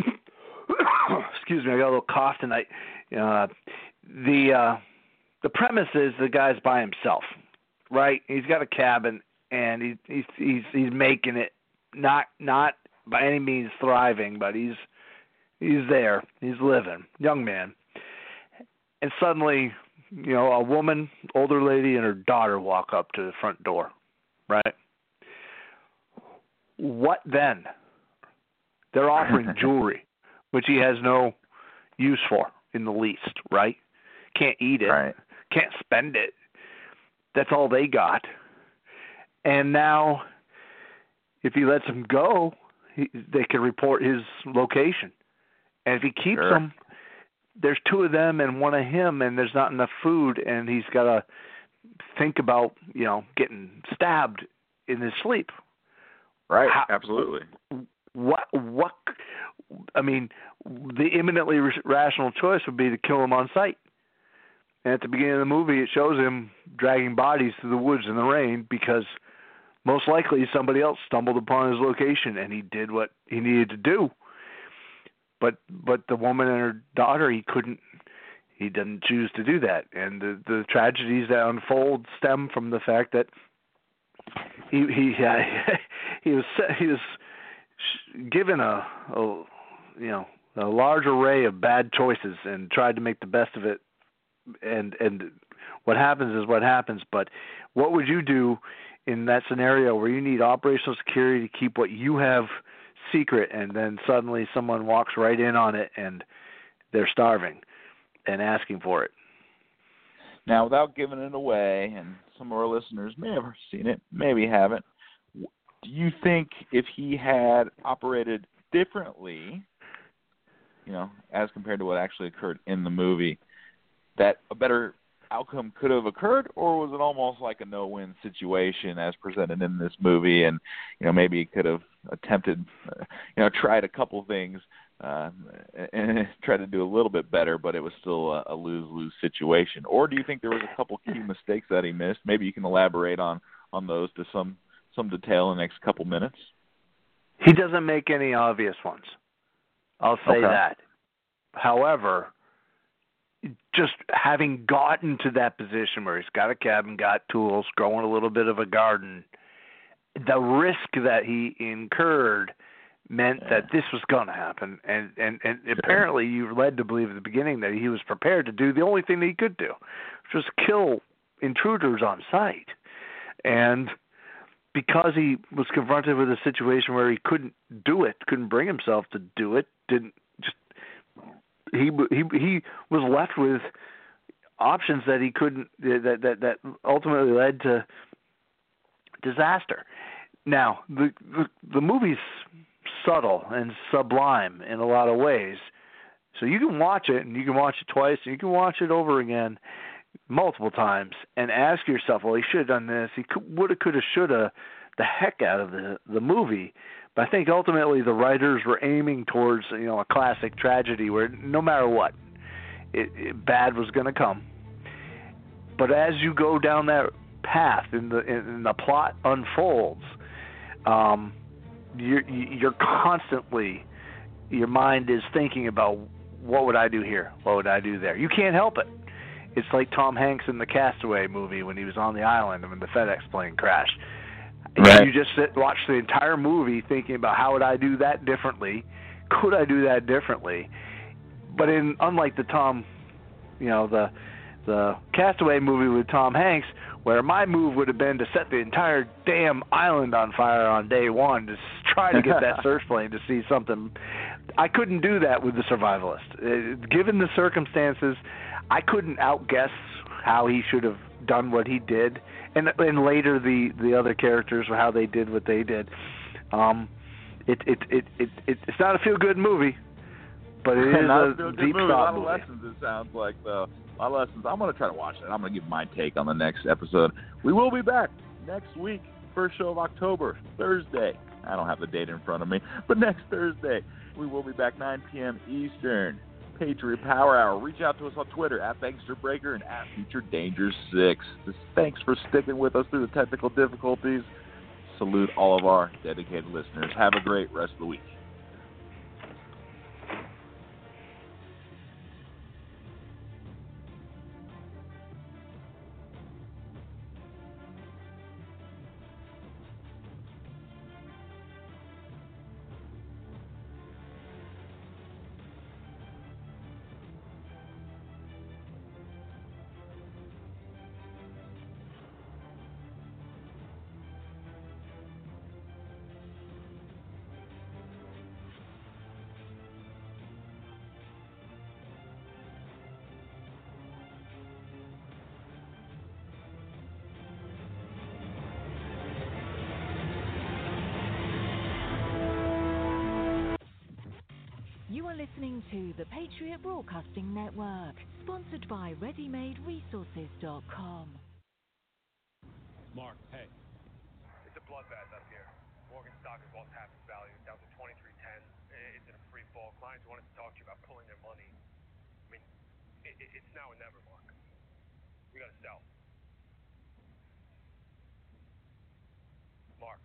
Speaker 8: excuse me, I got a little cough tonight. Uh, the uh, the premise is the guy's by himself. Right, he's got a cabin, and he, he's he's he's making it. Not not by any means thriving, but he's he's there. He's living, young man. And suddenly, you know, a woman, older lady, and her daughter walk up to the front door. Right. What then? They're offering jewelry, which he has no use for in the least. Right? Can't eat it.
Speaker 7: Right.
Speaker 8: Can't spend it. That's all they got. And now, if he lets them go, he, they can report his location. And if he keeps
Speaker 7: sure.
Speaker 8: them, there's two of them and one of him, and there's not enough food, and he's got to think about, you know, getting stabbed in his sleep.
Speaker 7: Right,
Speaker 8: How,
Speaker 7: absolutely.
Speaker 8: What, what, I mean, the imminently rational choice would be to kill him on sight. And at the beginning of the movie, it shows him dragging bodies through the woods in the rain because most likely somebody else stumbled upon his location and he did what he needed to do. But but the woman and her daughter, he couldn't, he didn't choose to do that. And the, the tragedies that unfold stem from the fact that he he uh, he was he was given a, a you know a large array of bad choices and tried to make the best of it. And and what happens is what happens. But what would you do in that scenario where you need operational security to keep what you have secret, and then suddenly someone walks right in on it and they're starving and asking for it?
Speaker 7: Now, without giving it away, and some of our listeners may have seen it, maybe haven't, do you think if he had operated differently, you know, as compared to what actually occurred in the movie, that a better outcome could have occurred, or was it almost like a no-win situation as presented in this movie? And you know, maybe he could have attempted, uh, you know, tried a couple things uh, and tried to do a little bit better, but it was still a, a lose-lose situation. Or do you think there was a couple key mistakes that he missed? Maybe you can elaborate on on those to some some detail in the next couple minutes.
Speaker 8: He doesn't make any obvious ones. I'll say
Speaker 7: okay.
Speaker 8: that. However, just having gotten to that position where he's got a cabin, got tools, growing a little bit of a garden, the risk that he incurred meant yeah. that this was going to happen. And, and, and sure. apparently you were led to believe at the beginning that he was prepared to do the only thing that he could do, which was kill intruders on sight. And because he was confronted with a situation where he couldn't do it, couldn't bring himself to do it, didn't just he he he was left with options that he couldn't that that that ultimately led to disaster. Now, the the, the movie's subtle and sublime in a lot of ways, so you can watch it and you can watch it twice and you can watch it over again multiple times and ask yourself, well, he should have done this. He could, woulda, coulda, shoulda the heck out of the the movie. But I think ultimately the writers were aiming towards, you know, a classic tragedy where no matter what, it, it, bad was going to come. But as you go down that path and the and the plot unfolds, um, you're you're constantly, your mind is thinking about what would I do here, what would I do there. You can't help it. It's like Tom Hanks in the Castaway movie when he was on the island when the FedEx plane crashed. Right. You just sit, watch the entire movie thinking about how would I do that differently? Could I do that differently? But in unlike the Tom, you know, the the Castaway movie with Tom Hanks, where my move would have been to set the entire damn island on fire on day one to try to get that search plane to see something. I couldn't do that with the Survivalist. Uh, given the circumstances, I couldn't outguess how he should have done what he did. And and later the, the other characters, how they did what they did. Um, it, it, it, it, it it's not a feel good movie, but it is a, a deep
Speaker 7: movie.
Speaker 8: thought
Speaker 7: movie. A lot of lessons. It sounds like though. A lot of lessons. I'm going to try to watch it. I'm going to give my take on the next episode. We will be back next week, first show of October, Thursday. I don't have the date in front of me, but next Thursday we will be back nine p.m. Eastern. Patriot Power Hour. Reach out to us on Twitter at Banksterbreaker and at Future Danger six. Just thanks for sticking with us through the technical difficulties. Salute all of our dedicated listeners. Have a great rest of the week.
Speaker 3: You are listening to the Patriot Broadcasting Network, sponsored by ready made resources dot com.
Speaker 12: Mark, hey. It's a bloodbath up here. Morgan stock has lost half its value, down to twenty-three ten. It's in a free fall. Clients wanted to talk to you about pulling their money. I mean, it, it, it's now or never, Mark. We gotta sell. Mark.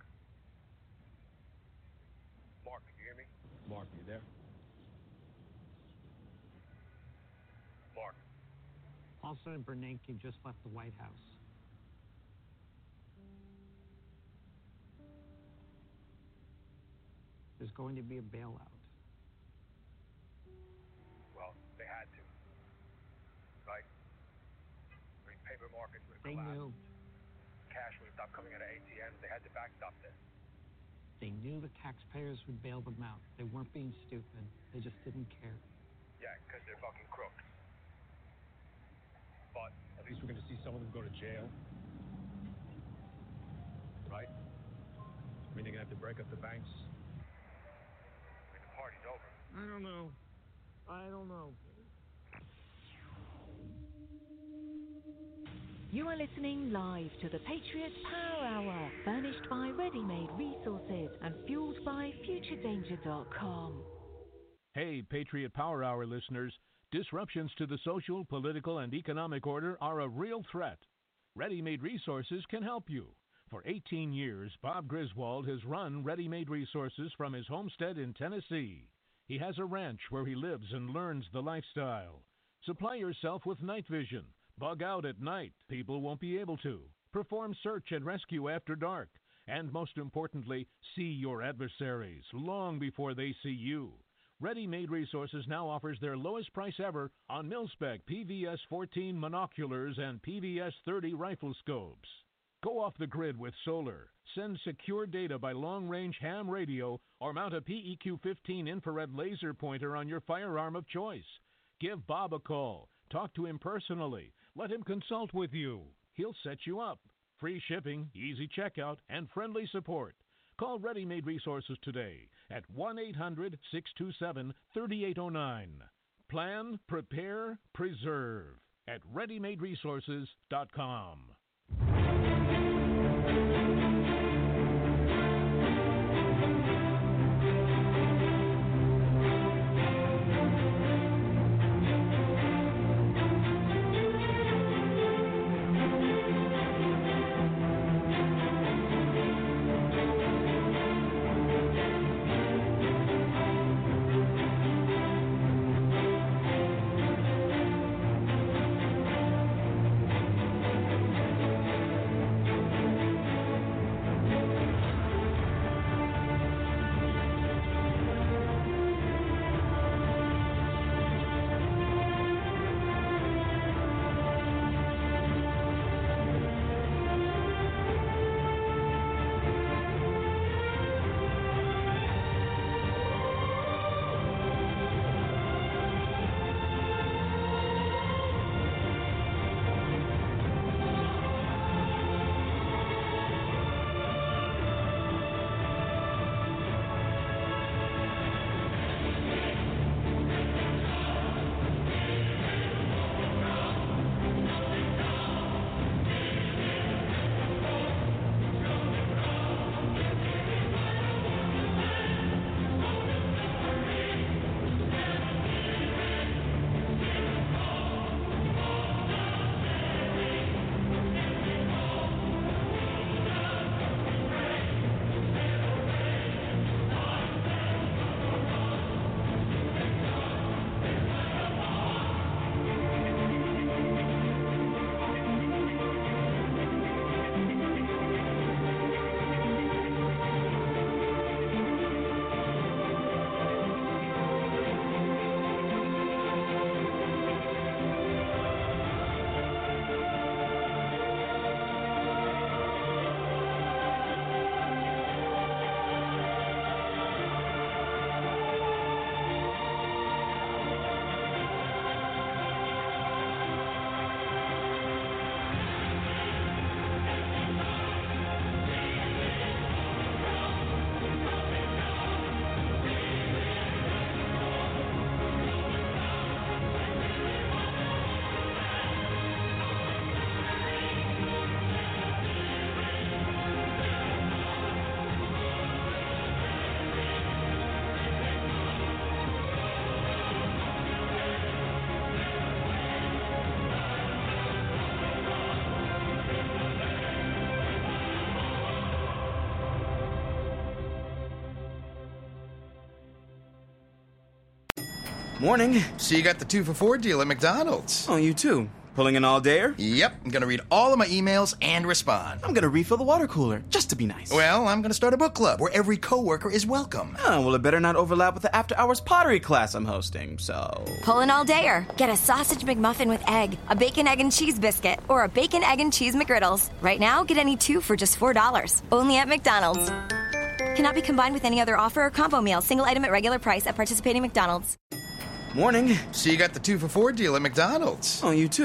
Speaker 12: Mark, can you hear me?
Speaker 13: Mark, you there?
Speaker 12: Mark.
Speaker 14: Paulson and Bernanke just left the White House. There's going to be a bailout.
Speaker 12: Well, they had to. Right? I mean, paper markets would have
Speaker 14: They
Speaker 12: collapsed.
Speaker 14: knew.
Speaker 12: Cash would have stopped coming out of A T Ms. They had to backstop this.
Speaker 14: They knew the taxpayers would bail them out. They weren't being stupid. They just didn't care.
Speaker 12: Yeah, because they're fucking crooks. But
Speaker 13: at least we're going to see some of them go to jail. Right? I mean, they're going to have to break up the banks.
Speaker 12: I mean, the party's over.
Speaker 14: I don't know. I don't know.
Speaker 3: You are listening live to the Patriot Power Hour, furnished by Ready Made Resources and fueled by Future Danger dot com.
Speaker 6: Hey, Patriot Power Hour listeners, disruptions to the social, political, and economic order are a real threat. Ready Made Resources can help you. For eighteen years, Bob Griswold has run Ready Made Resources from his homestead in Tennessee. He has a ranch where he lives and learns the lifestyle. Supply yourself with night vision. Bug out at night. People won't be able to. Perform search and rescue after dark. And most importantly, see your adversaries long before they see you. Ready Made Resources now offers their lowest price ever on mil-spec P V S fourteen monoculars and P V S thirty rifle scopes. Go off the grid with solar. Send secure data by long-range ham radio or mount a P E Q fifteen infrared laser pointer on your firearm of choice. Give Bob a call. Talk to him personally. Let him consult with you. He'll set you up. Free shipping, easy checkout, and friendly support. Call Ready Made Resources today at one eight hundred six two seven three eight zero nine. Plan, prepare, preserve at ready made resources dot com.
Speaker 15: Morning.
Speaker 16: So you got the two for four deal at McDonald's.
Speaker 15: Oh, you too. Pulling an all-dayer?
Speaker 16: Yep. I'm going to read all of my emails and respond.
Speaker 15: I'm going to refill the water cooler, just to be nice.
Speaker 16: Well, I'm going to start a book club where every coworker is welcome.
Speaker 15: Oh, well, it better not overlap with the after-hours pottery class I'm hosting, so...
Speaker 17: Pull an all-dayer. Get a sausage McMuffin with egg, a bacon, egg, and cheese biscuit, or a bacon, egg, and cheese McGriddles. Right now, get any two for just four dollars. Only at McDonald's. Cannot be combined with any other offer or combo meal. Single item at regular price at participating McDonald's.
Speaker 15: Morning.
Speaker 16: So you got the two for four deal at McDonald's.
Speaker 15: Oh, you too.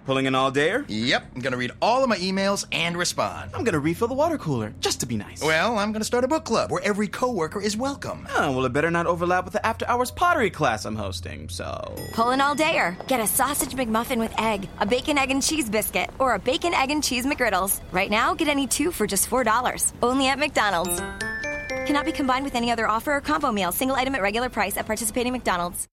Speaker 15: Pulling an all-dayer?
Speaker 16: Yep, I'm gonna read all of my emails and respond.
Speaker 15: I'm gonna refill the water cooler, just to be nice.
Speaker 16: Well, I'm gonna start a book club where every coworker is welcome.
Speaker 15: Oh, well, it better not overlap with the after-hours pottery class I'm hosting, so...
Speaker 17: Pull an all-dayer. Get a sausage McMuffin with egg, a bacon, egg, and cheese biscuit, or a bacon, egg, and cheese McGriddles. Right now, get any two for just four dollars. Only at McDonald's. Cannot be combined with any other offer or combo meal. Single item at regular price at participating McDonald's.